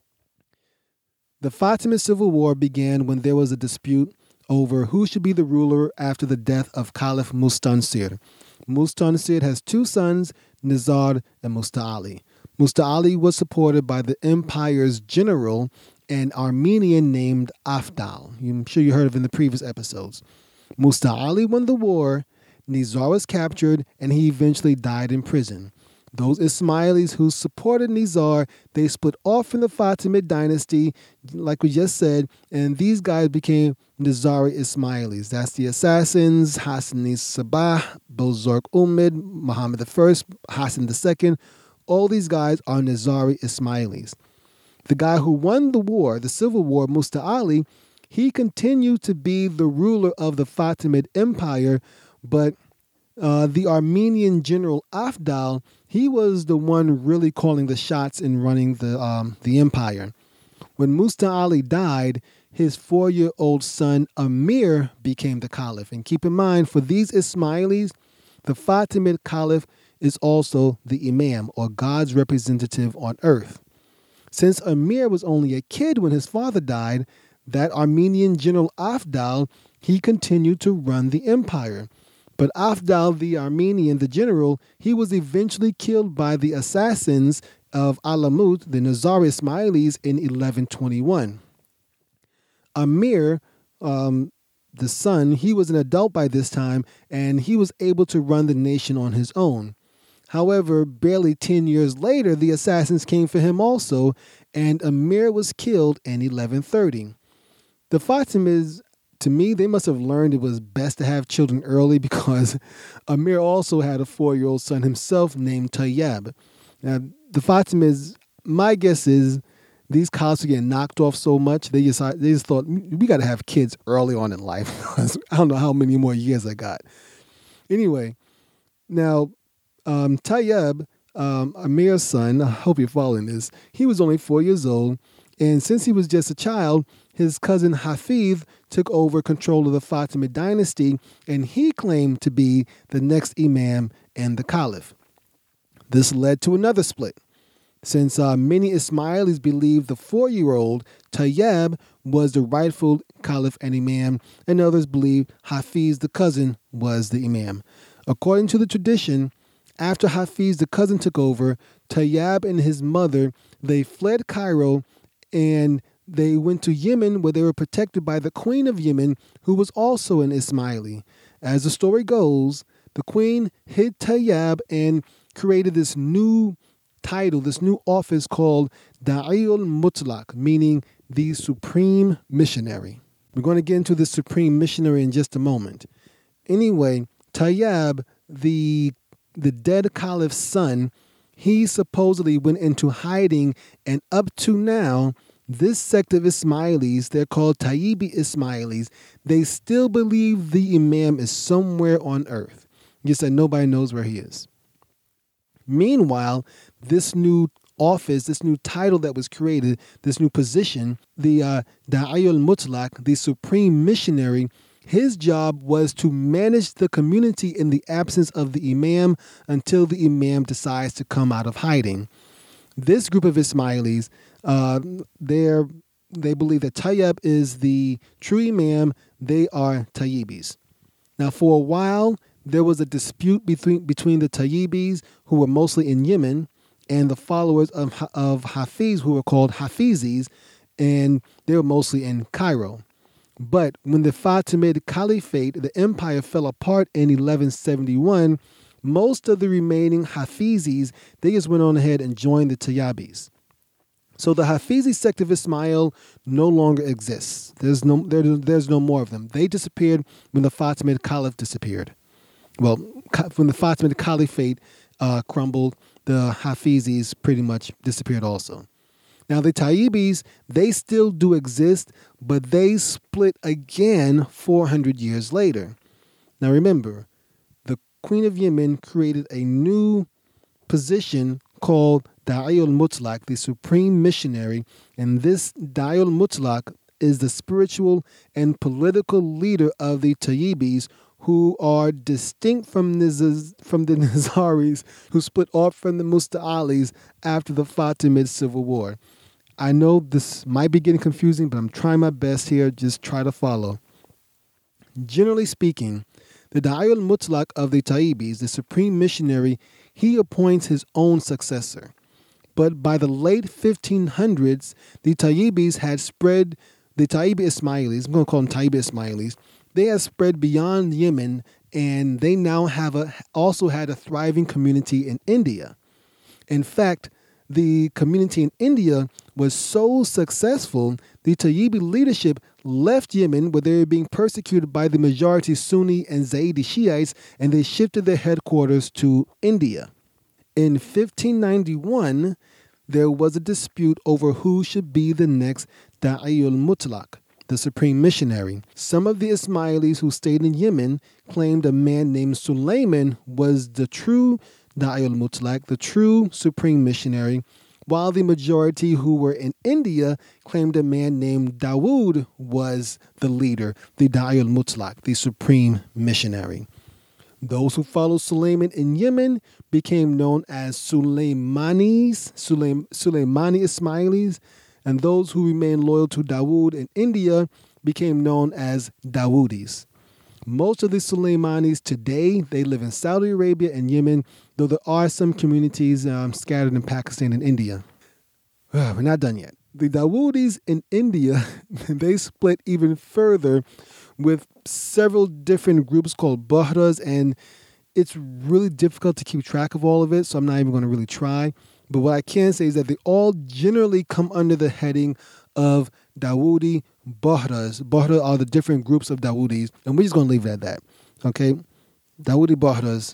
The Fatimid civil war began when there was a dispute over who should be the ruler after the death of Caliph Mustansir. Mustansir has two sons, Nizar and Musta'ali. Musta'ali was supported by the empire's general, an Armenian named Afdal. I'm sure you heard of in the previous episodes. Musta'ali won the war, Nizar was captured, and he eventually died in prison. Those Ismailis who supported Nizar, they split off from the Fatimid dynasty, like we just said, and these guys became Nizari Ismailis. That's the assassins, Hassani Sabah, Bozorg Umid, Muhammad I, Hassan II. All these guys are Nizari Ismailis. The guy who won the war, the civil war, Musta Ali, he continued to be the ruler of the Fatimid Empire, but the Armenian general Afdal, he was the one really calling the shots and running the empire. When Musta Ali died, his 4-year-old son Amir became the caliph. And keep in mind, for these Ismailis, the Fatimid caliph is also the imam, or God's representative on earth. Since Amir was only a kid when his father died, that Armenian general Afdal, he continued to run the empire. But Afdal, the Armenian, the general, he was eventually killed by the assassins of Alamut, the Nizari Ismailis, in 1121. Amir, the son, he was an adult by this time, and he was able to run the nation on his own. However, barely 10 years later, the assassins came for him also, and Amir was killed in 1130. The Fatimids, to me, they must have learned it was best to have children early because Amir also had a 4-year-old son himself named Tayyab. Now, the Fatimids, my guess is these caliphs were getting knocked off so much, they just thought, we got to have kids early on in life. I don't know how many more years I got. Anyway, now, Tayyab, Amir's son, I hope you're following this, he was only 4 years old, and since he was just a child, his cousin Hafiz took over control of the Fatimid dynasty, and he claimed to be the next imam and the caliph. This led to another split, since many Ismailis believed the 4-year-old Tayyab was the rightful caliph and imam, and others believed Hafiz, the cousin, was the imam. According to the tradition, after Hafiz, the cousin, took over, Tayyab and his mother, they fled Cairo, and they went to Yemen, where they were protected by the Queen of Yemen, who was also an Ismaili. As the story goes, the queen hid Tayyab and created this new title, this new office called Da'il Mutlaq, meaning the Supreme Missionary. We're going to get into the Supreme Missionary in just a moment. Anyway, Tayyab, the dead caliph's son, he supposedly went into hiding, and up to now, this sect of Ismailis, they're called Tayyibi Ismailis, they still believe the imam is somewhere on earth, just that nobody knows where he is. Meanwhile, this new office, this new title that was created, this new position, the Da'iyul Mutlaq, the Supreme Missionary, his job was to manage the community in the absence of the imam until the imam decides to come out of hiding. This group of Ismailis, they believe that Tayyab is the true imam. They are Tayyibis. Now, for a while, there was a dispute between the Tayyibis, who were mostly in Yemen, and the followers of Hafiz, who were called Hafizis, and they were mostly in Cairo. But when the Fatimid Caliphate, the empire, fell apart in 1171, most of the remaining Hafizis, they just went on ahead and joined the Tayyibis. So the Hafizi sect of Ismail no longer exists. There's no more of them. They disappeared when the Fatimid Caliph disappeared. Well, when the Fatimid Caliphate crumbled, the Hafizis pretty much disappeared also. Now the Tayyibis, they still do exist, but they split again 400 years later. Now remember, the Queen of Yemen created a new position called Da'iyul Mutlaq, the Supreme Missionary, and this Da'iyul Mutlaq is the spiritual and political leader of the Tayyibis, who are distinct from the Nizaris, who split off from the Musta'alis after the Fatimid Civil War. I know this might be getting confusing, but I'm trying my best here. Just try to follow. Generally speaking, the Da'iyul Mutlaq of the Tayyibis, the Supreme Missionary, he appoints his own successor. But by the late 1500s, the Tayyibis had spread, the Tayyibi Ismailis, I'm going to call them Tayyibi Ismailis, they have spread beyond Yemen, and they now have also had a thriving community in India. In fact, the community in India was so successful, the Tayyibi leadership left Yemen, where they were being persecuted by the majority Sunni and Zaidi Shiites, and they shifted their headquarters to India. In 1591, there was a dispute over who should be the next Da'iyul Mutlaq, the supreme missionary. Some of the Ismailis who stayed in Yemen claimed a man named Suleiman was the true Da'iyul Mutlaq, the true supreme missionary, while the majority who were in India claimed a man named Dawood was the leader, the Da'iyul Mutlaq, the supreme missionary. Those who followed Suleiman in Yemen became known as Suleimani Ismailis, and those who remained loyal to Dawood in India became known as Dawoodis. Most of the Suleimanis today, they live in Saudi Arabia and Yemen, though there are some communities scattered in Pakistan and India. We're not done yet. The Dawoodis in India, they split even further with several different groups called Bahras, and it's really difficult to keep track of all of it, so I'm not even going to really try. But what I can say is that they all generally come under the heading of Dawoodi Bahras. Bahra are the different groups of Dawoodis, and we're just going to leave it at that. Okay? Dawoodi Bahras,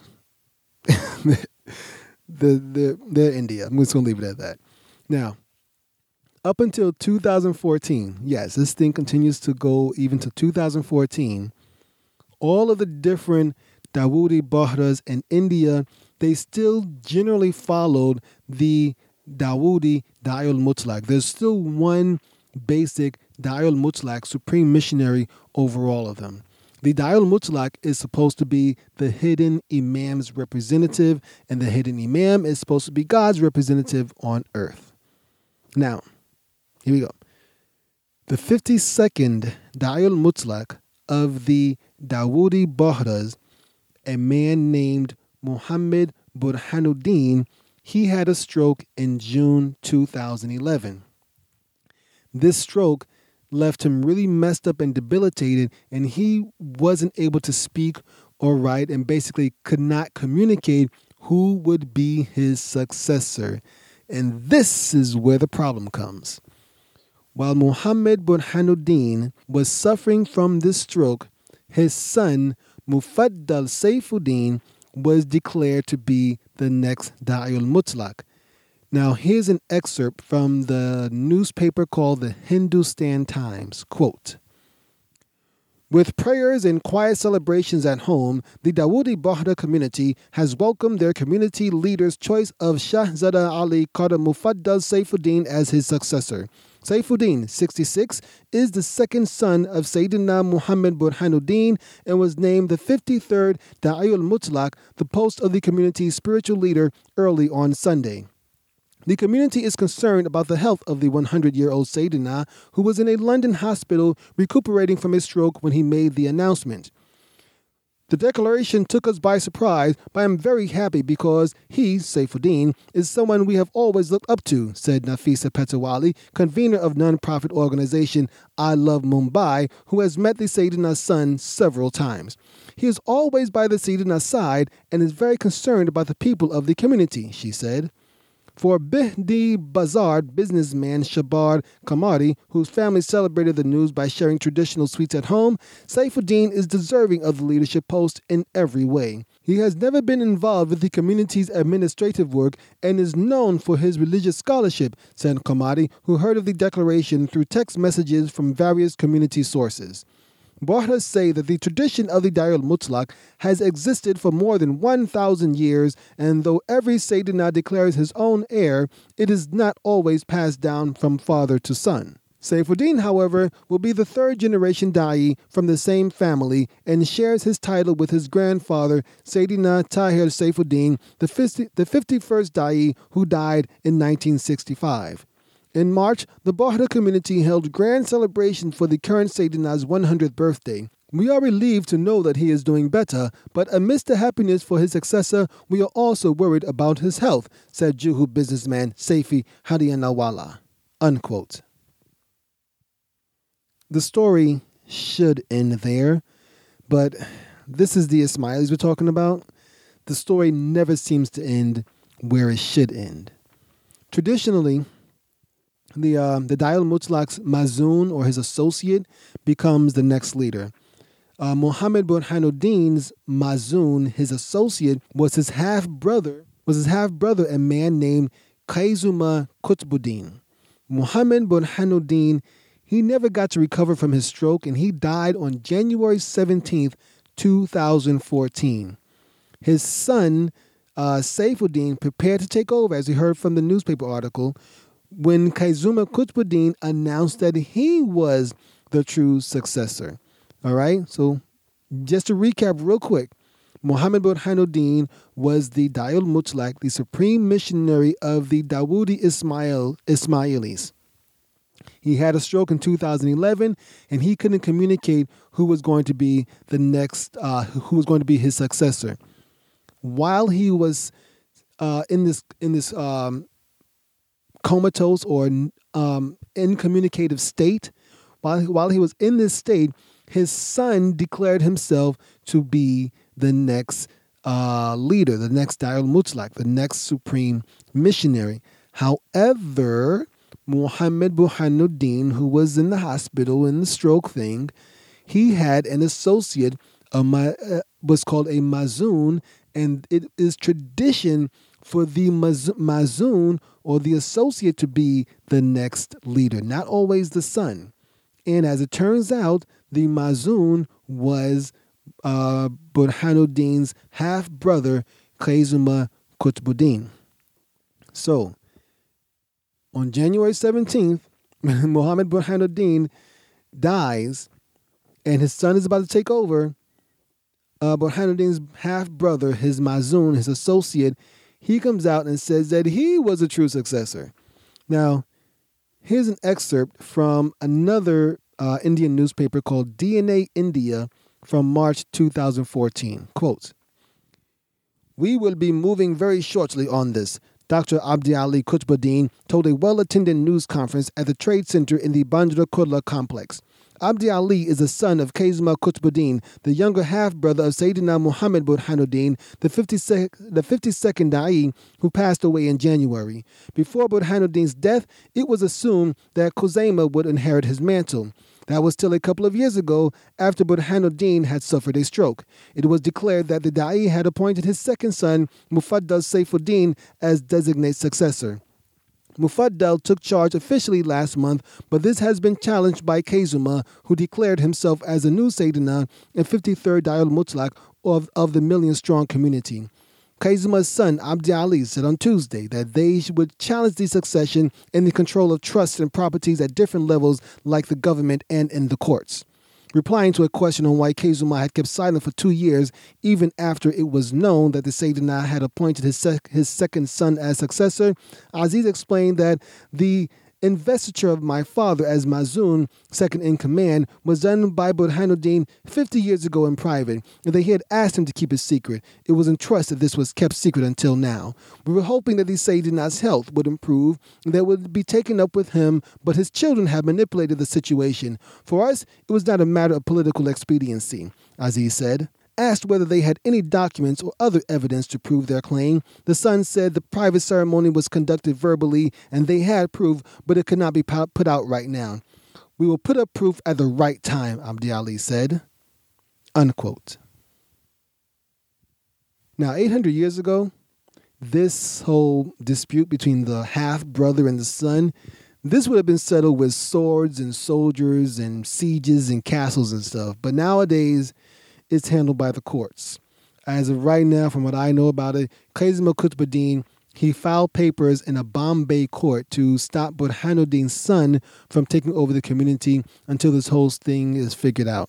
they're India. I'm just going to leave it at that. Now, up until 2014, yes, this thing continues to go even to 2014, all of the different Dawoodi Bahras in India, they still generally followed the Dawoodi Da'iyul Mutlaq. There's still one basic Da'iyul Mutlaq, supreme missionary over all of them. The Da'iyul Mutlaq is supposed to be the hidden Imam's representative, and the hidden Imam is supposed to be God's representative on earth. Now, here we go. The 52nd Da'iyul Mutlaq of the Dawoodi Bahras, a man named Muhammad Burhanuddin, he had a stroke in June 2011. This stroke left him really messed up and debilitated, and he wasn't able to speak or write and basically could not communicate who would be his successor. And this is where the problem comes. While Muhammad Burhanuddin was suffering from this stroke, his son, Mufaddal Saifuddin, was declared to be the next Da'iyul Mutlaq. Now, here's an excerpt from the newspaper called the Hindustan Times. Quote, "With prayers and quiet celebrations at home, the Dawoodi Bahra community has welcomed their community leader's choice of Shahzada Ali Qadr Mufaddal Saifuddin as his successor. Saifuddin, 66, is the second son of Sayyidina Muhammad Burhanuddin and was named the 53rd Da'iyul Mutlaq, the post of the community's spiritual leader, early on Sunday. The community is concerned about the health of the 100-year-old Sayyidina, who was in a London hospital recuperating from a stroke when he made the announcement. The declaration took us by surprise, but I'm very happy because he, Saifuddin, is someone we have always looked up to," said Nafisa Petawali, convener of non-profit organization I Love Mumbai, who has met the Sayyidina's son several times. "He is always by the Sayyidina's side and is very concerned about the people of the community," she said. For Bihdi Bazaar businessman Shabar Kamari, whose family celebrated the news by sharing traditional sweets at home, Saifuddin is deserving of the leadership post in every way. He has never been involved with the community's administrative work and is known for his religious scholarship, said Kamari, who heard of the declaration through text messages from various community sources. Bahras say that the tradition of the Da'iyul Mutlaq has existed for more than 1,000 years, and though every Sayyidina declares his own heir, it is not always passed down from father to son. Saifuddin, however, will be the third-generation Da'i from the same family and shares his title with his grandfather, Sayyidina Tahir Saifuddin, the 51st Da'i who died in 1965. In March, the Bahra community held grand celebration for the current Sayyidina's 100th birthday. "We are relieved to know that he is doing better, but amidst the happiness for his successor, we are also worried about his health," said Juhu businessman Saifi Hadianawala. Unquote. The story should end there, but this is the Ismailis we're talking about. The story never seems to end where it should end. Traditionally, the Da'iyul Mutlaq's Mazoon, or his associate, becomes the next leader. Muhammad Burhanuddin's Mazoon, his associate, was his half brother, a man named Kaizuma Qutbuddin. Muhammad Burhanuddin, he never got to recover from his stroke, and he died on January 17th, 2014. His son, Saifuddin, prepared to take over, as we heard from the newspaper article, when Kaizuma Qutbuddin announced that he was the true successor. All right, so just to recap real quick, Muhammad Burhanuddin was the Da'ul Mutlaq, the supreme missionary of the Dawoodi Ismailis. He had a stroke in 2011, and he couldn't communicate who was going to be the next, who was going to be his successor. While he was in this comatose or incommunicative state, while he was in this state, his son declared himself to be the next leader, the next Da'ul Mutlaq, the next supreme missionary. However, Muhammad Burhanuddin, who was in the hospital in the stroke thing, he had an associate, was called a Mazoon, and it is tradition for the Mazoon or the associate to be the next leader, not always the son. And as it turns out, the Mazoon was Burhanuddin's half-brother, Kaizuma Qutbuddin. So, on January 17th, Muhammad Burhanuddin dies, and his son is about to take over. Burhanuddin's half-brother, his Mazoon, his associate, he comes out and says that he was a true successor. Now, here's an excerpt from another Indian newspaper called DNA India from March 2014. Quote, "We will be moving very shortly on this," Dr. Abdi Ali Qutbuddin told a well-attended news conference at the Trade Center in the Bandra Kurla complex. Abdi Ali is the son of Kaizuma Qutbuddin, the younger half-brother of Sayyidina Muhammad Burhanuddin, the 52nd Da'i who passed away in January. Before Burhanuddin's death, it was assumed that Khuzaima would inherit his mantle. That was till a couple of years ago, after Burhanuddin had suffered a stroke. It was declared that the Da'i had appointed his second son, Mufaddal Saifuddin, as designated successor. Mufaddal took charge officially last month, but this has been challenged by Kaizuma, who declared himself as the new Sayyidina and 53rd Da'ul Mutlaq of the million-strong community. Kaizuma's son, Abdi Ali, said on Tuesday that they would challenge the succession and the control of trusts and properties at different levels like the government and in the courts. Replying to a question on why Kaizuma had kept silent for 2 years, even after it was known that the Sayyidina had appointed his second son as successor, Aziz explained that the investiture of my father as Mazoon, second in command, was done by Burhanuddin 50 years ago in private, and that he had asked him to keep it secret. It was entrusted this was kept secret until now. We were hoping that the Sayyidina's health would improve, and that would be taken up with him, but his children have manipulated the situation. For us, it was not a matter of political expediency, Aziz said. Asked whether they had any documents or other evidence to prove their claim, the son said the private ceremony was conducted verbally and they had proof, but it could not be put out right now. We will put up proof at the right time, Abdi Ali said. Unquote. Now, 800 years ago, this whole dispute between the half-brother and the son, this would have been settled with swords and soldiers and sieges and castles and stuff. But nowadays, it's handled by the courts. As of right now, from what I know about it, Kaizuma Qutbuddin, he filed papers in a Bombay court to stop Burhanuddin's son from taking over the community until this whole thing is figured out.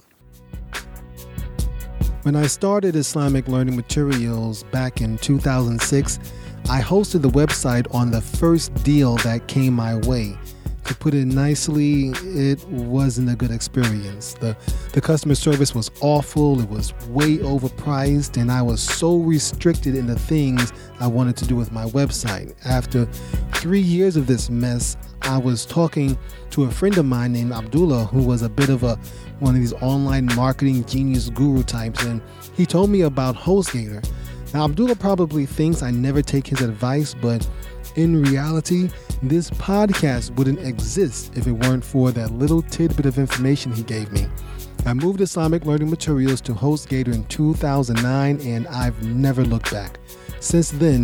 When I started Islamic Learning Materials back in 2006, I hosted the website on the first deal that came my way. To put it nicely, it wasn't a good experience. The customer service was awful, it was way overpriced, and I was so restricted in the things I wanted to do with my website. After 3 years of this mess, I was talking to a friend of mine named Abdullah, who was a bit of one of these online marketing genius guru types, and he told me about HostGator. Now, Abdullah probably thinks I never take his advice, but in reality, this podcast wouldn't exist if it weren't for that little tidbit of information he gave me. I moved Islamic Learning Materials to HostGator in 2009, and I've never looked back. Since then,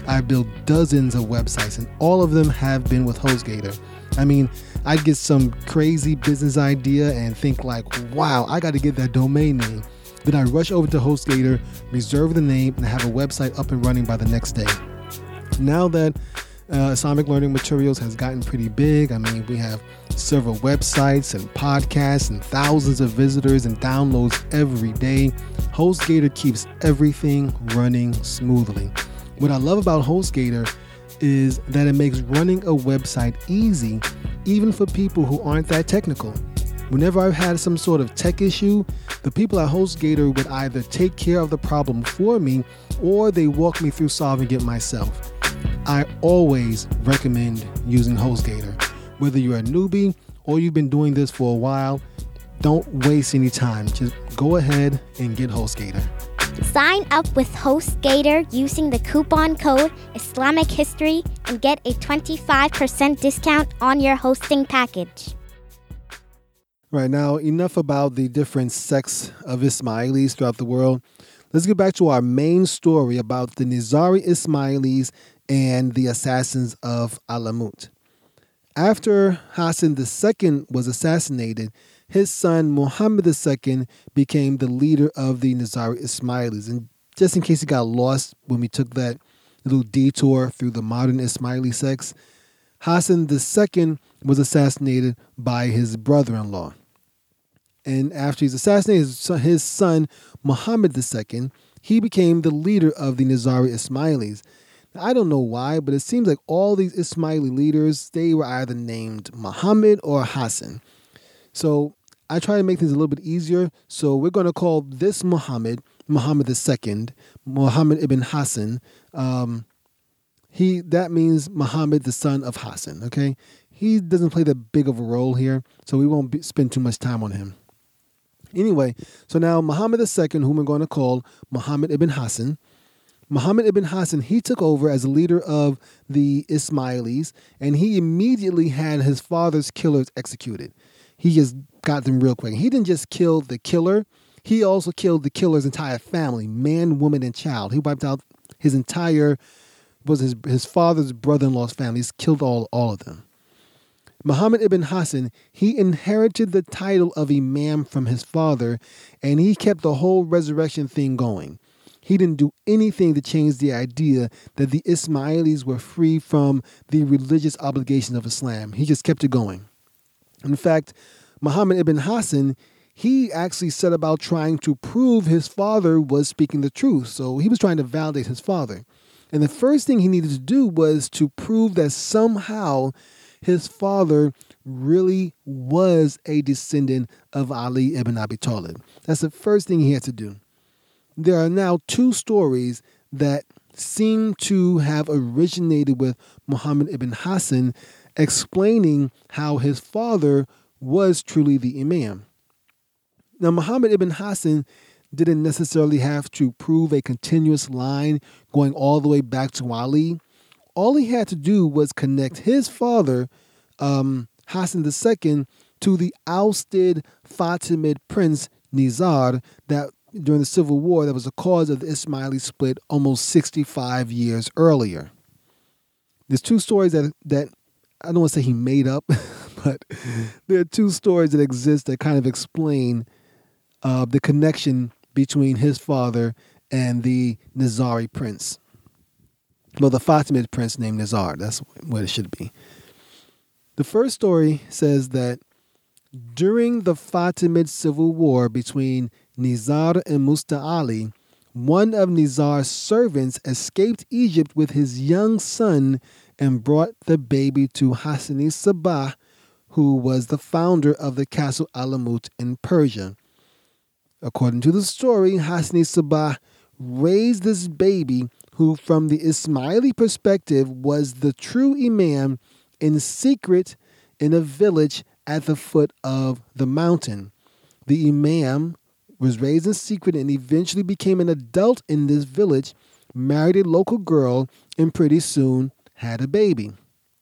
I built dozens of websites, and all of them have been with HostGator. I mean, I get some crazy business idea and think like, wow, I got to get that domain name. Then I rush over to HostGator, reserve the name, and have a website up and running by the next day. Now that Islamic Learning Materials has gotten pretty big, I mean, we have several websites and podcasts and thousands of visitors and downloads every day. HostGator keeps everything running smoothly. What I love about HostGator is that it makes running a website easy, even for people who aren't that technical. Whenever I've had some sort of tech issue, the people at HostGator would either take care of the problem for me or they walk me through solving it myself. I always recommend using HostGator. Whether you're a newbie or you've been doing this for a while, don't waste any time. Just go ahead and get HostGator.
Sign up with HostGator using the coupon code Islamic History and get a 25% discount on your hosting package.
Right, now, enough about the different sects of Ismailis throughout the world. Let's get back to our main story about the Nizari Ismailis and the assassins of Alamut. After Hassan II was assassinated, his son Muhammad II became the leader of the Nizari Ismailis. And just in case you got lost when we took that little detour through the modern Ismaili sects, Hassan II was assassinated by his brother-in-law. And after he's assassinated, his son Muhammad II, he became the leader of the Nizari Ismailis. Now, I don't know why, but it seems like all these Ismaili leaders, they were either named Muhammad or Hassan. So I try to make things a little bit easier. So we're going to call this Muhammad II, Muhammad ibn Hassan. That means Muhammad, the son of Hassan, okay? He doesn't play that big of a role here, so we won't spend too much time on him. Anyway, so now Muhammad II, whom we're going to call Muhammad ibn Hassan, he took over as the leader of the Ismailis, and he immediately had his father's killers executed. He just got them real quick. He didn't just kill the killer, he also killed the killer's entire family, man, woman, and child. He wiped out his entire, his father's brother-in-law's family. He's killed all of them. Muhammad ibn Hassan, he inherited the title of Imam from his father, and he kept the whole resurrection thing going. He didn't do anything to change the idea that the Ismailis were free from the religious obligations of Islam. He just kept it going. In fact, Muhammad ibn Hassan, he actually set about trying to prove his father was speaking the truth. So he was trying to validate his father. And the first thing he needed to do was to prove that somehow his father really was a descendant of Ali ibn Abi Talib. That's the first thing he had to do. There are now two stories that seem to have originated with Muhammad ibn Hassan explaining how his father was truly the Imam. Now, Muhammad ibn Hassan didn't necessarily have to prove a continuous line going all the way back to Ali. All he had to do was connect his father, Hassan II, to the ousted Fatimid prince Nizar that during the Civil War that was the cause of the Ismaili split almost 65 years earlier. There's two stories that I don't want to say he made up, but there are two stories that exist that kind of explain the connection between his father and the Nizari prince. Well, the Fatimid prince named Nizar. That's what it should be. The first story says that during the Fatimid civil war between Nizar and Musta Ali, one of Nizar's servants escaped Egypt with his young son and brought the baby to Hassani Sabah, who was the founder of the castle Alamut in Persia. According to the story, Hassani Sabah raised this baby who, from the Ismaili perspective, was the true Imam in secret in a village at the foot of the mountain. The Imam was raised in secret and eventually became an adult in this village, married a local girl, and pretty soon had a baby.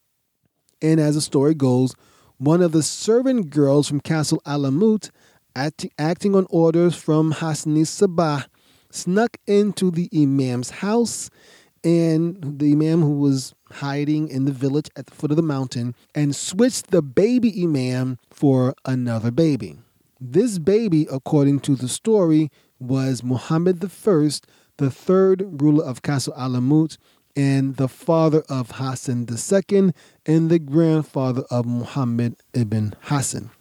And as the story goes, one of the servant girls from Castle Alamut, acting on orders from Hassani Sabah, snuck into the Imam's house and the Imam who was hiding in the village at the foot of the mountain and switched the baby Imam for another baby. This baby, according to the story, was Muhammad I, the third ruler of Qasr Alamut, and the father of Hassan II, and the grandfather of Muhammad ibn Hassan.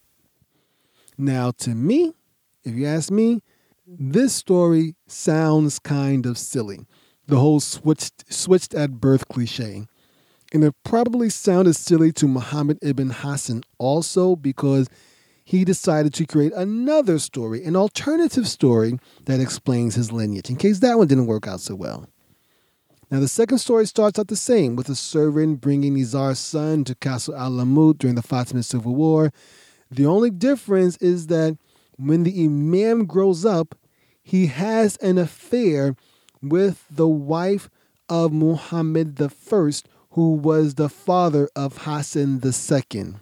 Now, to me, if you ask me, this story sounds kind of silly. The whole switched at birth cliche. And it probably sounded silly to Muhammad ibn Hassan also because he decided to create another story, an alternative story that explains his lineage, in case that one didn't work out so well. Now, the second story starts out the same, with a servant bringing Nizar's son to Qasr al-Lamut during the Fatimid Civil War. The only difference is that when the Imam grows up, he has an affair with the wife of Muhammad I, who was the father of Hassan II.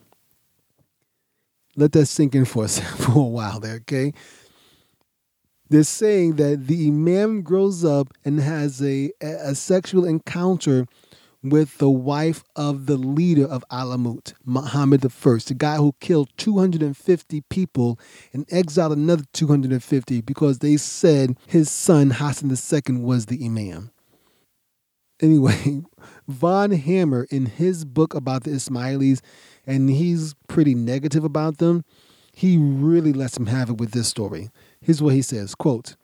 Let that sink in for a while there, okay? They're saying that the Imam grows up and has a sexual encounter with the wife of the leader of Alamut, Muhammad I, the guy who killed 250 people and exiled another 250 because they said his son Hassan II was the Imam. Anyway, Von Hammer, in his book about the Ismailis, and he's pretty negative about them, he really lets him have it with this story. Here's what he says, quote,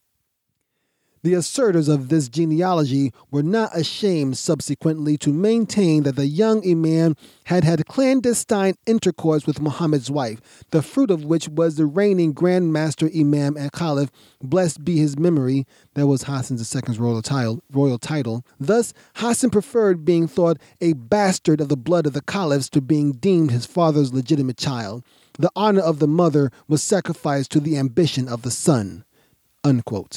"The assertors of this genealogy were not ashamed subsequently to maintain that the young Imam had had clandestine intercourse with Muhammad's wife, the fruit of which was the reigning Grand Master Imam and Caliph, blessed be his memory," that was Hassan II's royal title. Thus, Hassan preferred being thought a bastard of the blood of the caliphs to being deemed his father's legitimate child. The honor of the mother was sacrificed to the ambition of the son. Unquote.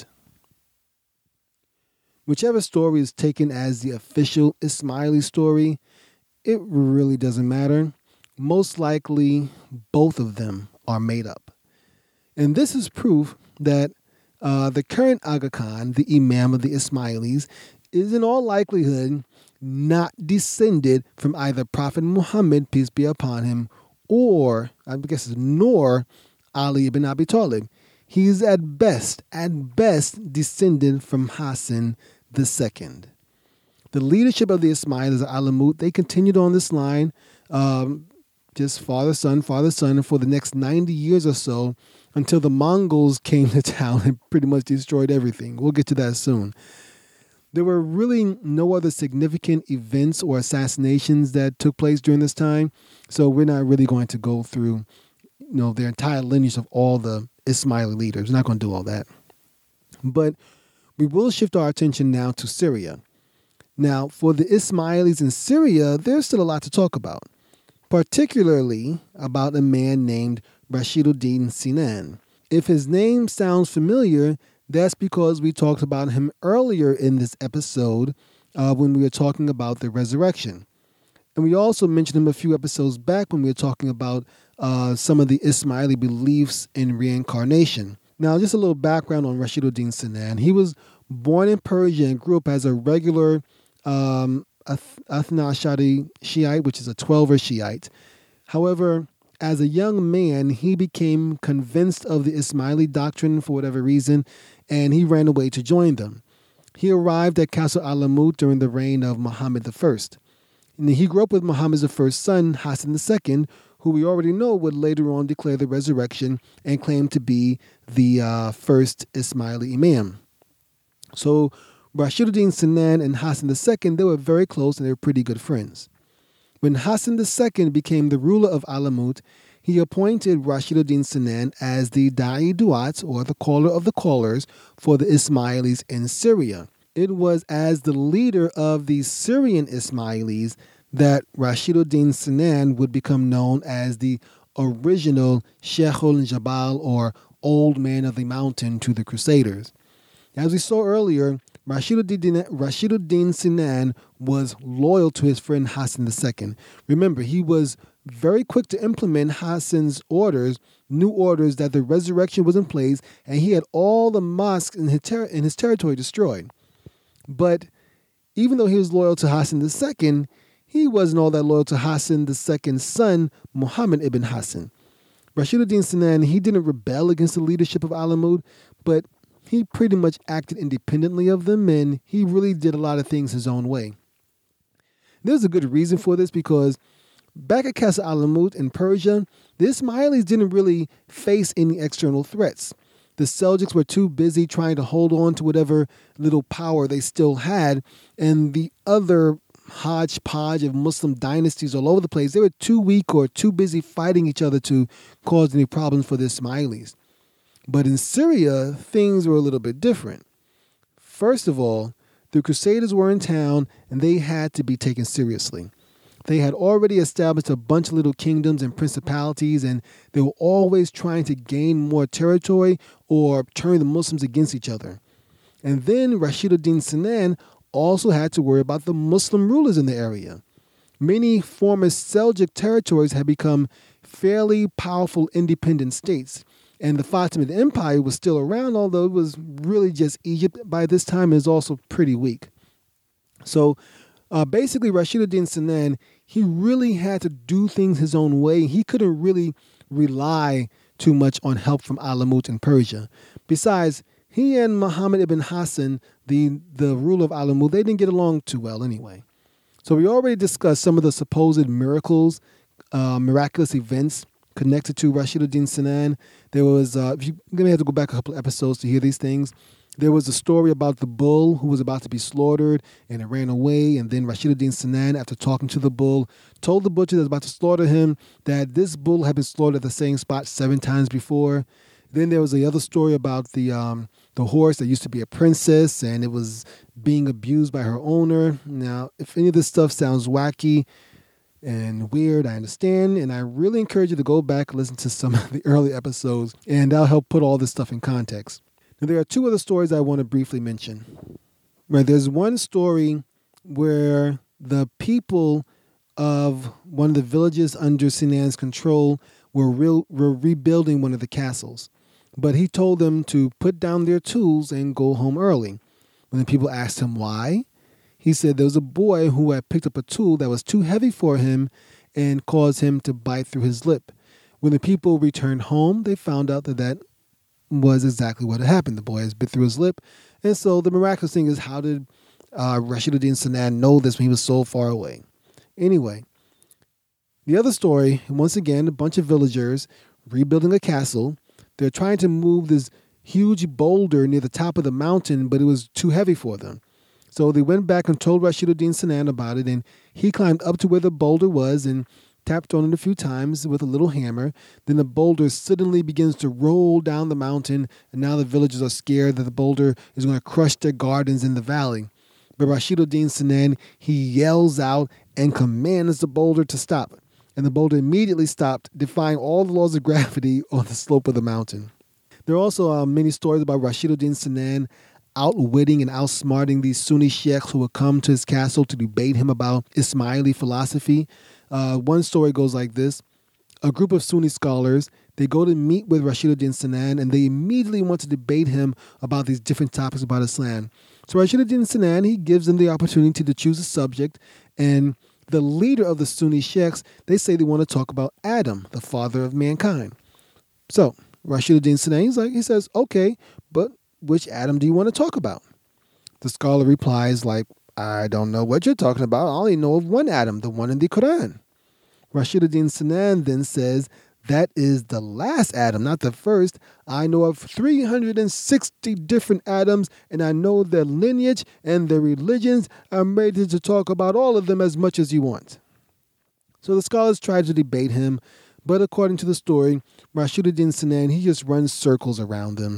Whichever story is taken as the official Ismaili story, it really doesn't matter. Most likely, both of them are made up. And this is proof that the current Aga Khan, the Imam of the Ismailis, is in all likelihood not descended from either Prophet Muhammad, peace be upon him, or, I guess, nor Ali ibn Abi Talib. He is at best descended from Hassan II. The leadership of the Ismailis of Alamut, they continued on this line, just father, son, for the next 90 years or so, until the Mongols came to town and pretty much destroyed everything. We'll get to that soon. There were really no other significant events or assassinations that took place during this time, so we're not really going to go through, their entire lineage of all the Ismaili leaders. We're not going to do all that. But we will shift our attention now to Syria. Now, for the Ismailis in Syria, there's still a lot to talk about, particularly about a man named Rashiduddin Sinan. If his name sounds familiar, that's because we talked about him earlier in this episode when we were talking about the resurrection. And we also mentioned him a few episodes back when we were talking about some of the Ismaili beliefs in reincarnation. Now, just a little background on Rashiduddin Sinan. He was born in Persia and grew up as a regular Athna Ashari Shiite, which is a 12er Shiite. However, as a young man, he became convinced of the Ismaili doctrine for whatever reason, and he ran away to join them. He arrived at Qasr al-Lamut during the reign of Muhammad I. And he grew up with Muhammad's first son, Hassan II, who we already know would later on declare the resurrection and claim to be the first Ismaili Imam. So Rashiduddin Sinan and Hassan II, they were very close and they were pretty good friends. When Hassan II became the ruler of Alamut, he appointed Rashiduddin Sinan as the Da'i Duat, or the caller of the callers, for the Ismailis in Syria. It was as the leader of the Syrian Ismailis that Rashiduddin Sinan would become known as the original Sheikhul Jabal, or Old Man of the Mountain, to the Crusaders. As we saw earlier, Rashiduddin Sinan was loyal to his friend Hassan II. Remember, he was very quick to implement Hassan's new orders that the resurrection was in place, and he had all the mosques in his territory destroyed. But Even though he was loyal to Hassan II, he wasn't all that loyal to Hassan II's son, Muhammad ibn Hassan. Rashiduddin Senan, he didn't rebel against the leadership of Alamut, but he pretty much acted independently of them, and he really did a lot of things his own way. There's a good reason for this, because back at Castle Alamut in Persia, the Ismailis didn't really face any external threats. The Seljuks were too busy trying to hold on to whatever little power they still had, and the other hodgepodge of Muslim dynasties all over the place, they were too weak or too busy fighting each other to cause any problems for the Ismailis. But in Syria, things were a little bit different. First of all, the Crusaders were in town and they had to be taken seriously. They had already established a bunch of little kingdoms and principalities, and they were always trying to gain more territory or turn the Muslims against each other. And then Rashiduddin Senan also had to worry about the Muslim rulers in the area. Many former Seljuk territories had become fairly powerful independent states, and the Fatimid Empire was still around, although it was really just Egypt by this time, and is also pretty weak. So basically, Rashiduddin Senan, he really had to do things his own way. He couldn't really rely too much on help from Alamut in Persia. Besides, he and Muhammad ibn Hassan, the ruler of Alamut, they didn't get along too well anyway. So we already discussed some of the supposed miracles, miraculous events connected to Rashiduddin Senan. There was, you're going to have to go back a couple of episodes to hear these things. There was a story about the bull who was about to be slaughtered, and it ran away. And then Rashiduddin Senan, after talking to the bull, told the butcher that was about to slaughter him that this bull had been slaughtered at the same spot 7 times before. Then there was the other story about the horse that used to be a princess, and it was being abused by her owner. Now, if any of this stuff sounds wacky and weird, I understand, and I really encourage you to go back and listen to some of the early episodes, and that'll help put all this stuff in context. Now, there are 2 other stories I want to briefly mention. Right, there's one story where the people of one of the villages under Senan's control were rebuilding one of the castles. But he told them to put down their tools and go home early. When the people asked him why, he said there was a boy who had picked up a tool that was too heavy for him and caused him to bite through his lip. When the people returned home, they found out that was exactly what had happened. The boy has bit through his lip. And so the miraculous thing is, how did Rashiduddin Senan know this when he was so far away? Anyway, the other story, once again, a bunch of villagers rebuilding a castle. They're trying to move this huge boulder near the top of the mountain, but it was too heavy for them. So they went back and told Rashiduddin Senan about it, and he climbed up to where the boulder was and tapped on it a few times with a little hammer. Then the boulder suddenly begins to roll down the mountain, and now the villagers are scared that the boulder is going to crush their gardens in the valley. But Rashiduddin Senan, he yells out and commands the boulder to stop. And the boulder immediately stopped, defying all the laws of gravity on the slope of the mountain. There are also many stories about Rashiduddin Senan outwitting and outsmarting these Sunni sheikhs who would come to his castle to debate him about Ismaili philosophy. One story goes like this. A group of Sunni scholars, they go to meet with Rashiduddin Senan, and they immediately want to debate him about these different topics about Islam. So Rashiduddin Senan, he gives them the opportunity to choose a subject, and the leader of the Sunni sheikhs, they say they want to talk about Adam, the father of mankind. So Rashiduddin Senan, he says, okay, but which Adam do you want to talk about? The scholar replies I don't know what you're talking about. I only know of one Adam, the one in the Quran. Rashiduddin Senan then says, that is the last Adam, not the first. I know of 360 different Adams, and I know their lineage and their religions. I'm ready to talk about all of them as much as you want. So the scholars tried to debate him, but according to the story, Rashiduddin Senan, he just runs circles around them.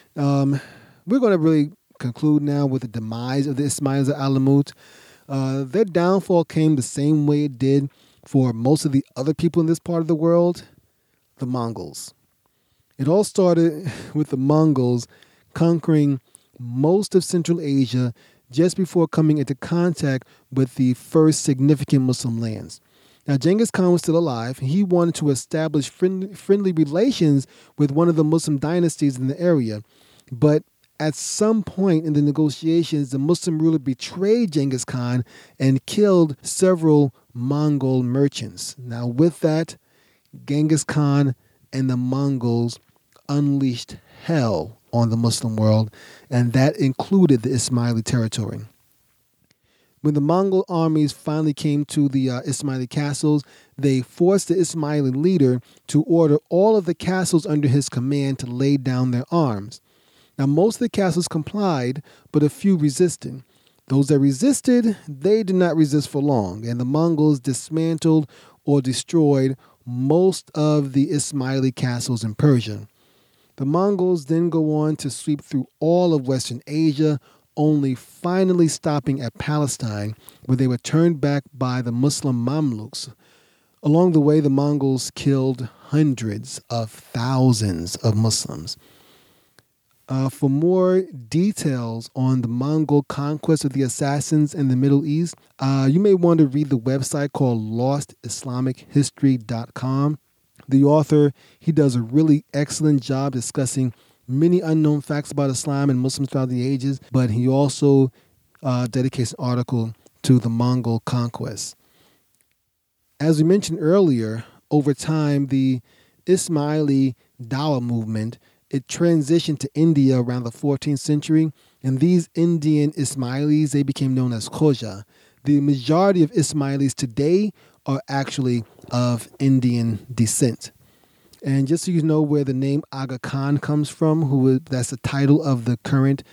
We're going to really conclude now with the demise of the Ismailis of Alamut. Their downfall came the same way it did for most of the other people in this part of the world, the Mongols. It all started with the Mongols conquering most of Central Asia just before coming into contact with the first significant Muslim lands. Now, Genghis Khan was still alive. He wanted to establish friendly relations with one of the Muslim dynasties in the area. But At some point in the negotiations, the Muslim ruler betrayed Genghis Khan and killed several Mongol merchants. Now, with that, Genghis Khan and the Mongols unleashed hell on the Muslim world, and that included the Ismaili territory. When the Mongol armies finally came to the Ismaili castles, they forced the Ismaili leader to order all of the castles under his command to lay down their arms. Now, most of the castles complied, but a few resisted. Those that resisted, they did not resist for long, and the Mongols dismantled or destroyed most of the Ismaili castles in Persia. The Mongols then go on to sweep through all of Western Asia, only finally stopping at Palestine, where they were turned back by the Muslim Mamluks. Along the way, the Mongols killed hundreds of thousands of Muslims. For more details on the Mongol conquest of the assassins in the Middle East, you may want to read the website called lostislamichistory.com. The author, he does a really excellent job discussing many unknown facts about Islam and Muslims throughout the ages, but he also dedicates an article to the Mongol conquest. As we mentioned earlier, over time, the Ismaili Dawah movement, it transitioned to India around the 14th century, and these Indian Ismailis, they became known as Khoja. The majority of Ismailis today are actually of Indian descent. And just so you know where the name Aga Khan comes from, that's the title of the current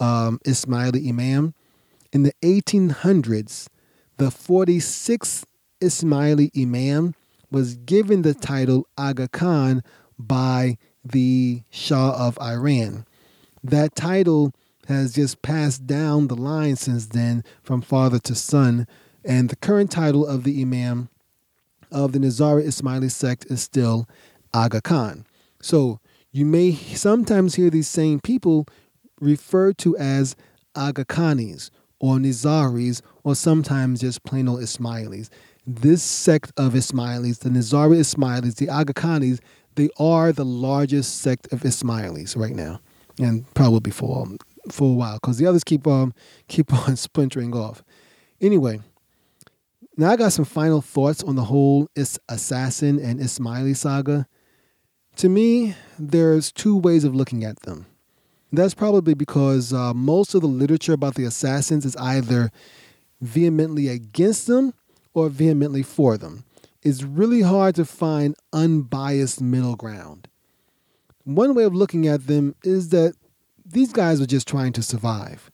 Ismaili Imam. In the 1800s, the 46th Ismaili Imam was given the title Aga Khan by the Shah of Iran. That title has just passed down the line since then from father to son, and the current title of the Imam of the Nizari Ismaili sect is still Aga Khan. So you may sometimes hear these same people referred to as Aga Khanis or Nizaris, or sometimes just plain old Ismailis. This sect of Ismailis, the Nizari Ismailis, the Aga Khanis, they are the largest sect of Ismailis right now, and probably for a while, because the others keep on splintering off. Anyway, now I got some final thoughts on the whole assassin and Ismaili saga. To me, there's two ways of looking at them. That's probably because most of the literature about the assassins is either vehemently against them or vehemently for them. It's really hard to find unbiased middle ground. One way of looking at them is that these guys were just trying to survive.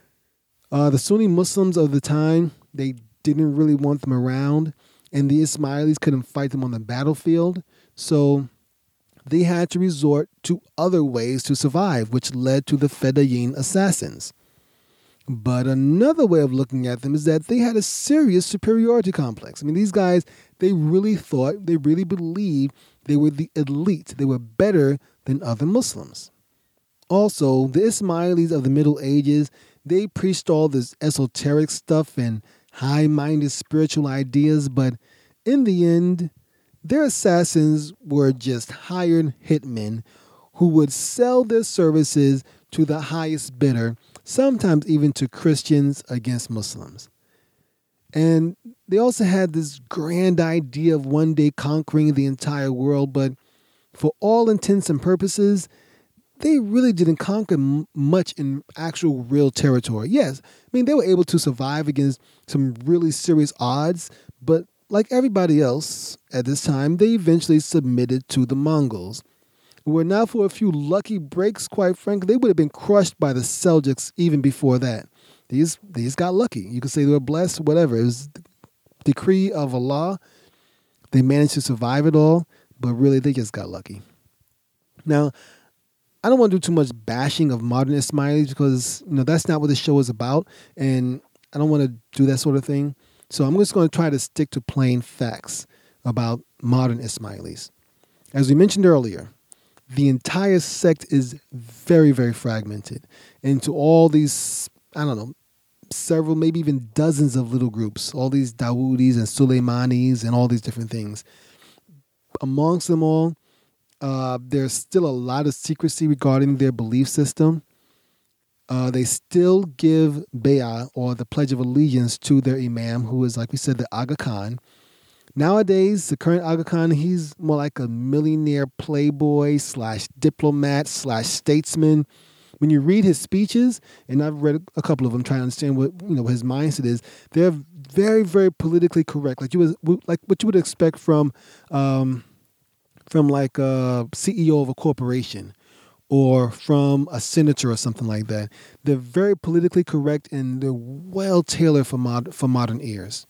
The Sunni Muslims of the time, they didn't really want them around, and the Ismailis couldn't fight them on the battlefield, so they had to resort to other ways to survive, which led to the Fedayeen assassins. But another way of looking at them is that they had a serious superiority complex. I mean, these guys, they really believed they were the elite. They were better than other Muslims. Also, the Ismailis of the Middle Ages, they preached all this esoteric stuff and high-minded spiritual ideas, but in the end, their assassins were just hired hitmen who would sell their services to the highest bidder, sometimes even to Christians against Muslims. And they also had this grand idea of one day conquering the entire world, but for all intents and purposes, they really didn't conquer much in actual real territory. Yes, I mean, they were able to survive against some really serious odds, but like everybody else at this time, they eventually submitted to the Mongols. Were not for a few lucky breaks, quite frankly, they would have been crushed by the Seljuks even before that. These got lucky. You could say they were blessed, whatever. It was the decree of Allah. They managed to survive it all, but really they just got lucky. Now, I don't want to do too much bashing of modern Ismailis because that's not what the show is about, and I don't want to do that sort of thing. So I'm just going to try to stick to plain facts about modern Ismailis. As we mentioned earlier, the entire sect is very, very fragmented into all these, several, maybe even dozens of little groups, all these Dawoodis and Suleimanis and all these different things. Amongst them all, there's still a lot of secrecy regarding their belief system. They still give bay'ah, or the Pledge of Allegiance, to their imam, who is, like we said, the Aga Khan. Nowadays, the current Aga Khan, he's more like a millionaire playboy / diplomat / statesman. When you read his speeches, and I've read a couple of them, trying to understand what his mindset is, they're very, very politically correct, like what you would expect from like a CEO of a corporation, or from a senator or something like that. They're very politically correct, and they're well tailored for modern ears.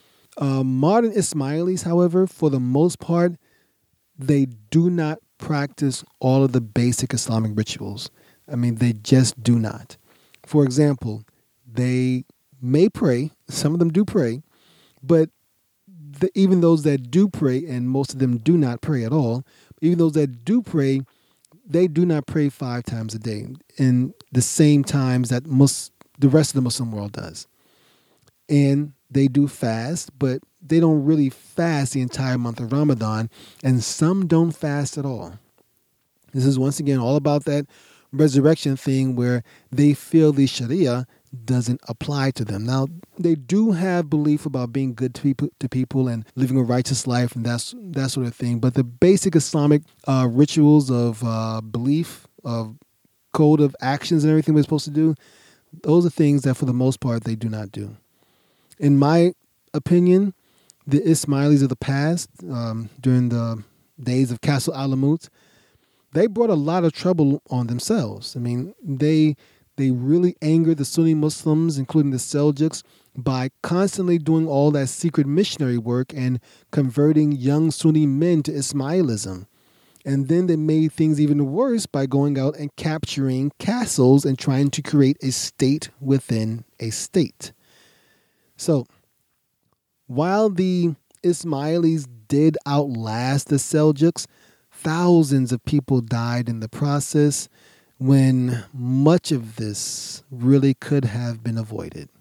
Modern Ismailis, however, for the most part, they do not practice all of the basic Islamic rituals. I mean, they just do not. For example, they may pray. Some of them do pray. But even those that do pray, and most of them do not pray at all, even those that do pray, they do not pray 5 times a day in the same times that the rest of the Muslim world does. And they do fast, but they don't really fast the entire month of Ramadan, and some don't fast at all. This is once again all about that resurrection thing where they feel the Sharia doesn't apply to them. Now, they do have belief about being good to people and living a righteous life and that sort of thing, but the basic Islamic rituals of belief, of code of actions and everything we're supposed to do, those are things that for the most part they do not do. In my opinion, the Ismailis of the past, during the days of Castle Alamut, they brought a lot of trouble on themselves. I mean, they really angered the Sunni Muslims, including the Seljuks, by constantly doing all that secret missionary work and converting young Sunni men to Ismailism. And then they made things even worse by going out and capturing castles and trying to create a state within a state. So, while the Ismailis did outlast the Seljuks, thousands of people died in the process, when much of this really could have been avoided.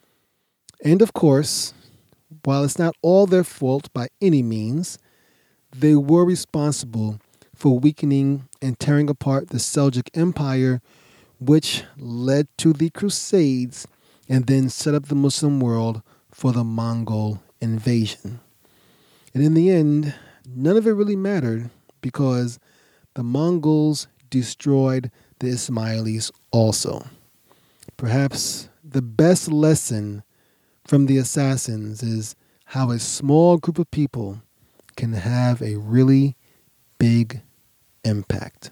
And of course, while it's not all their fault by any means, they were responsible for weakening and tearing apart the Seljuk Empire, which led to the Crusades and then set up the Muslim world for the Mongol invasion. And in the end, none of it really mattered, because the Mongols destroyed the Ismailis also. Perhaps the best lesson from the assassins is how a small group of people can have a really big impact.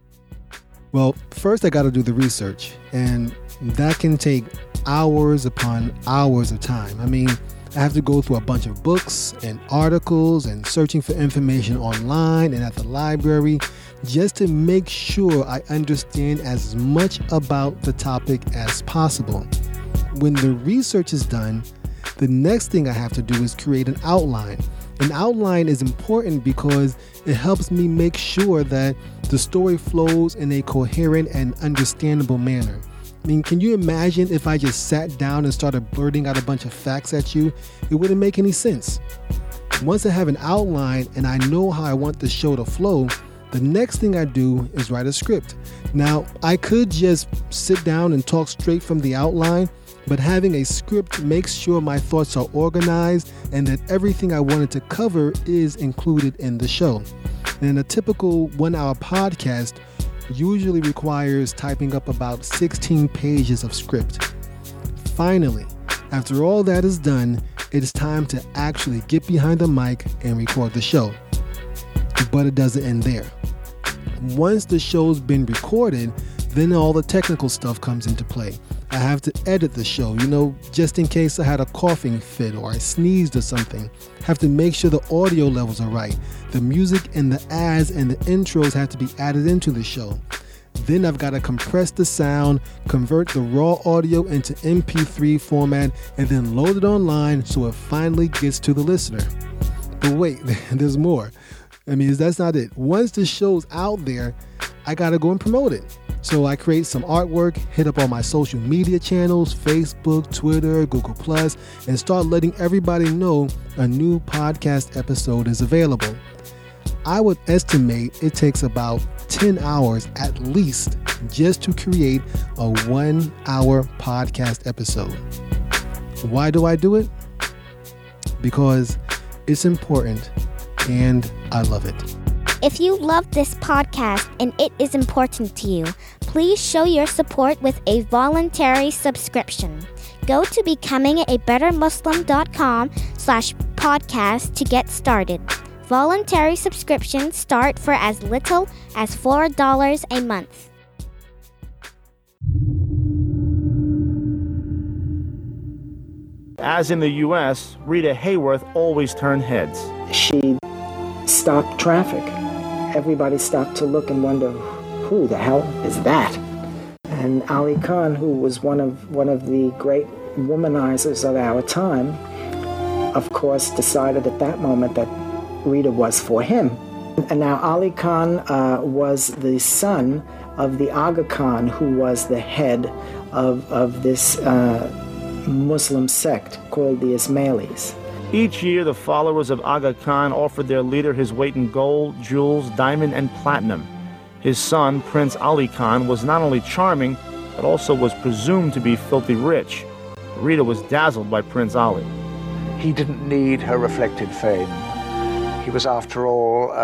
Well, first I got to do the research, and that can take hours upon hours of time. I mean, I have to go through a bunch of books and articles and searching for information online and at the library just to make sure I understand as much about the topic as possible. When the research is done, the next thing I have to do is create an outline. An outline is important because it helps me make sure that the story flows in a coherent and understandable manner. I mean, can you imagine if I just sat down and started blurting out a bunch of facts at you? It wouldn't make any sense. Once I have an outline and I know how I want the show to flow, the next thing I do is write a script. Now, I could just sit down and talk straight from the outline, but having a script makes sure my thoughts are organized and that everything I wanted to cover is included in the show. And a typical 1-hour podcast usually requires typing up about 16 pages of script. Finally, after all that is done, it is time to actually get behind the mic and record the show. But it doesn't end there. Once the show's been recorded, then all the technical stuff comes into play. I have to edit the show, just in case I had a coughing fit or I sneezed or something. Have to make sure the audio levels are right. The music and the ads and the intros have to be added into the show. Then I've got to compress the sound, convert the raw audio into MP3 format, and then load it online so it finally gets to the listener. But wait, there's more. I mean, that's not it. Once the show's out there, I got to go and promote it. So I create some artwork, hit up all my social media channels, Facebook, Twitter, Google+, and start letting everybody know a new podcast episode is available. I would estimate it takes about 10 hours at least just to create a 1-hour podcast episode. Why do I do it? Because it's important and I love it.
If you love this podcast and it is important to you, please show your support with a voluntary subscription. Go to becomingabettermuslim.com/podcast to get started. Voluntary subscriptions start for as little as $4 a month.
As in the U.S., Rita Hayworth always turned heads.
She stopped traffic. Everybody stopped to look and wonder, who the hell is that? And Ali Khan, who was one of the great womanizers of our time, of course decided at that moment that Rita was for him. And now Ali Khan was the son of the Aga Khan, who was the head of this Muslim sect called the Ismailis.
Each year, the followers of Aga Khan offered their leader his weight in gold, jewels, diamond, and platinum. His son, Prince Ali Khan, was not only charming, but also was presumed to be filthy rich. Rita was dazzled by Prince Ali.
He didn't need her reflected fame. He was, after all,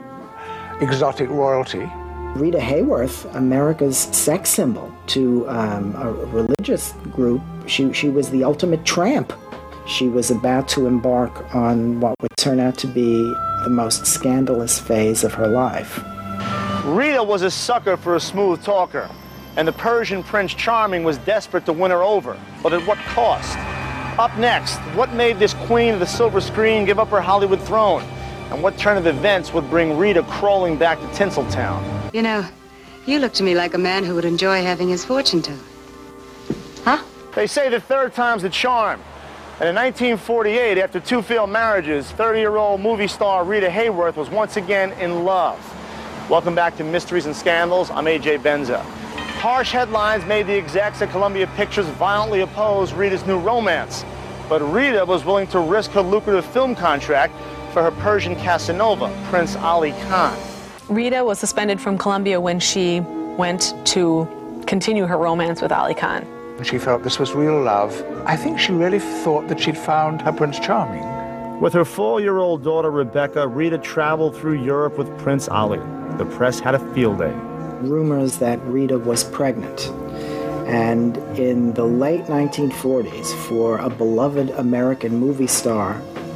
exotic royalty.
Rita Hayworth, America's sex symbol to a religious group, she was the ultimate tramp. She was about to embark on what would turn out to be the most scandalous phase of her life.
Rita was a sucker for a smooth talker, and the Persian Prince Charming was desperate to win her over. But at what cost? Up next, what made this queen of the silver screen give up her Hollywood throne? And what turn of events would bring Rita crawling back to Tinseltown?
You know, you look to me like a man who would enjoy having his fortune told. Huh?
They say the third time's the charm. And in 1948, after 2 failed marriages, 30-year-old movie star Rita Hayworth was once again in love. Welcome back to Mysteries and Scandals. I'm A.J. Benza. Harsh headlines made the execs at Columbia Pictures violently oppose Rita's new romance. But Rita was willing to risk her lucrative film contract for her Persian Casanova, Prince Ali Khan.
Rita was suspended from Columbia when she went to continue her romance with Ali Khan.
She felt this was real love. I think she really thought that she'd found her Prince Charming.
With her 4-year-old daughter, Rebecca, Rita traveled through Europe with Prince Ali. The press had a field day.
Rumors that Rita was pregnant. And in the late 1940s, for a beloved American movie star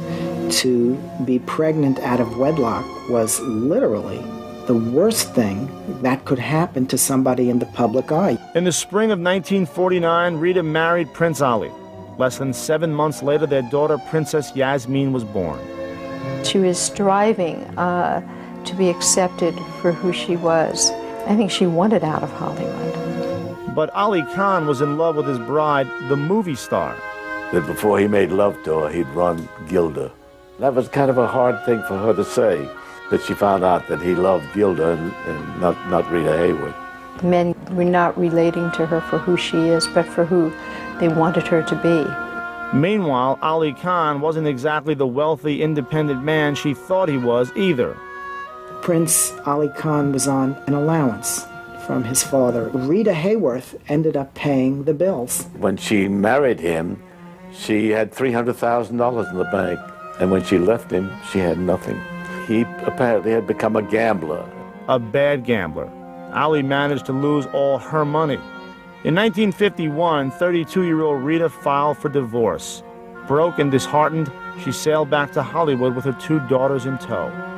to be pregnant out of wedlock was literally the worst thing that could happen to somebody in the public eye.
In the spring of 1949, Rita married Prince Ali. Less than 7 months later, their daughter, Princess Yasmin, was born.
She was striving to be accepted for who she was. I think she wanted out of Hollywood.
But Ali Khan was in love with his bride, the movie star.
That before he made love to her, he'd run Gilda. That was kind of a hard thing for her to say, that she found out that he loved Gilda and not Rita Hayworth.
Men were not relating to her for who she is, but for who they wanted her to be.
Meanwhile, Ali Khan wasn't exactly the wealthy, independent man she thought he was either.
Prince Ali Khan was on an allowance from his father. Rita Hayworth ended up paying the bills.
When she married him, she had $300,000 in the bank. And when she left him, she had nothing. He apparently had become a gambler.
A bad gambler. Ali managed to lose all her money. In 1951, 32-year-old Rita filed for divorce. Broke and disheartened, she sailed back to Hollywood with her 2 daughters in tow.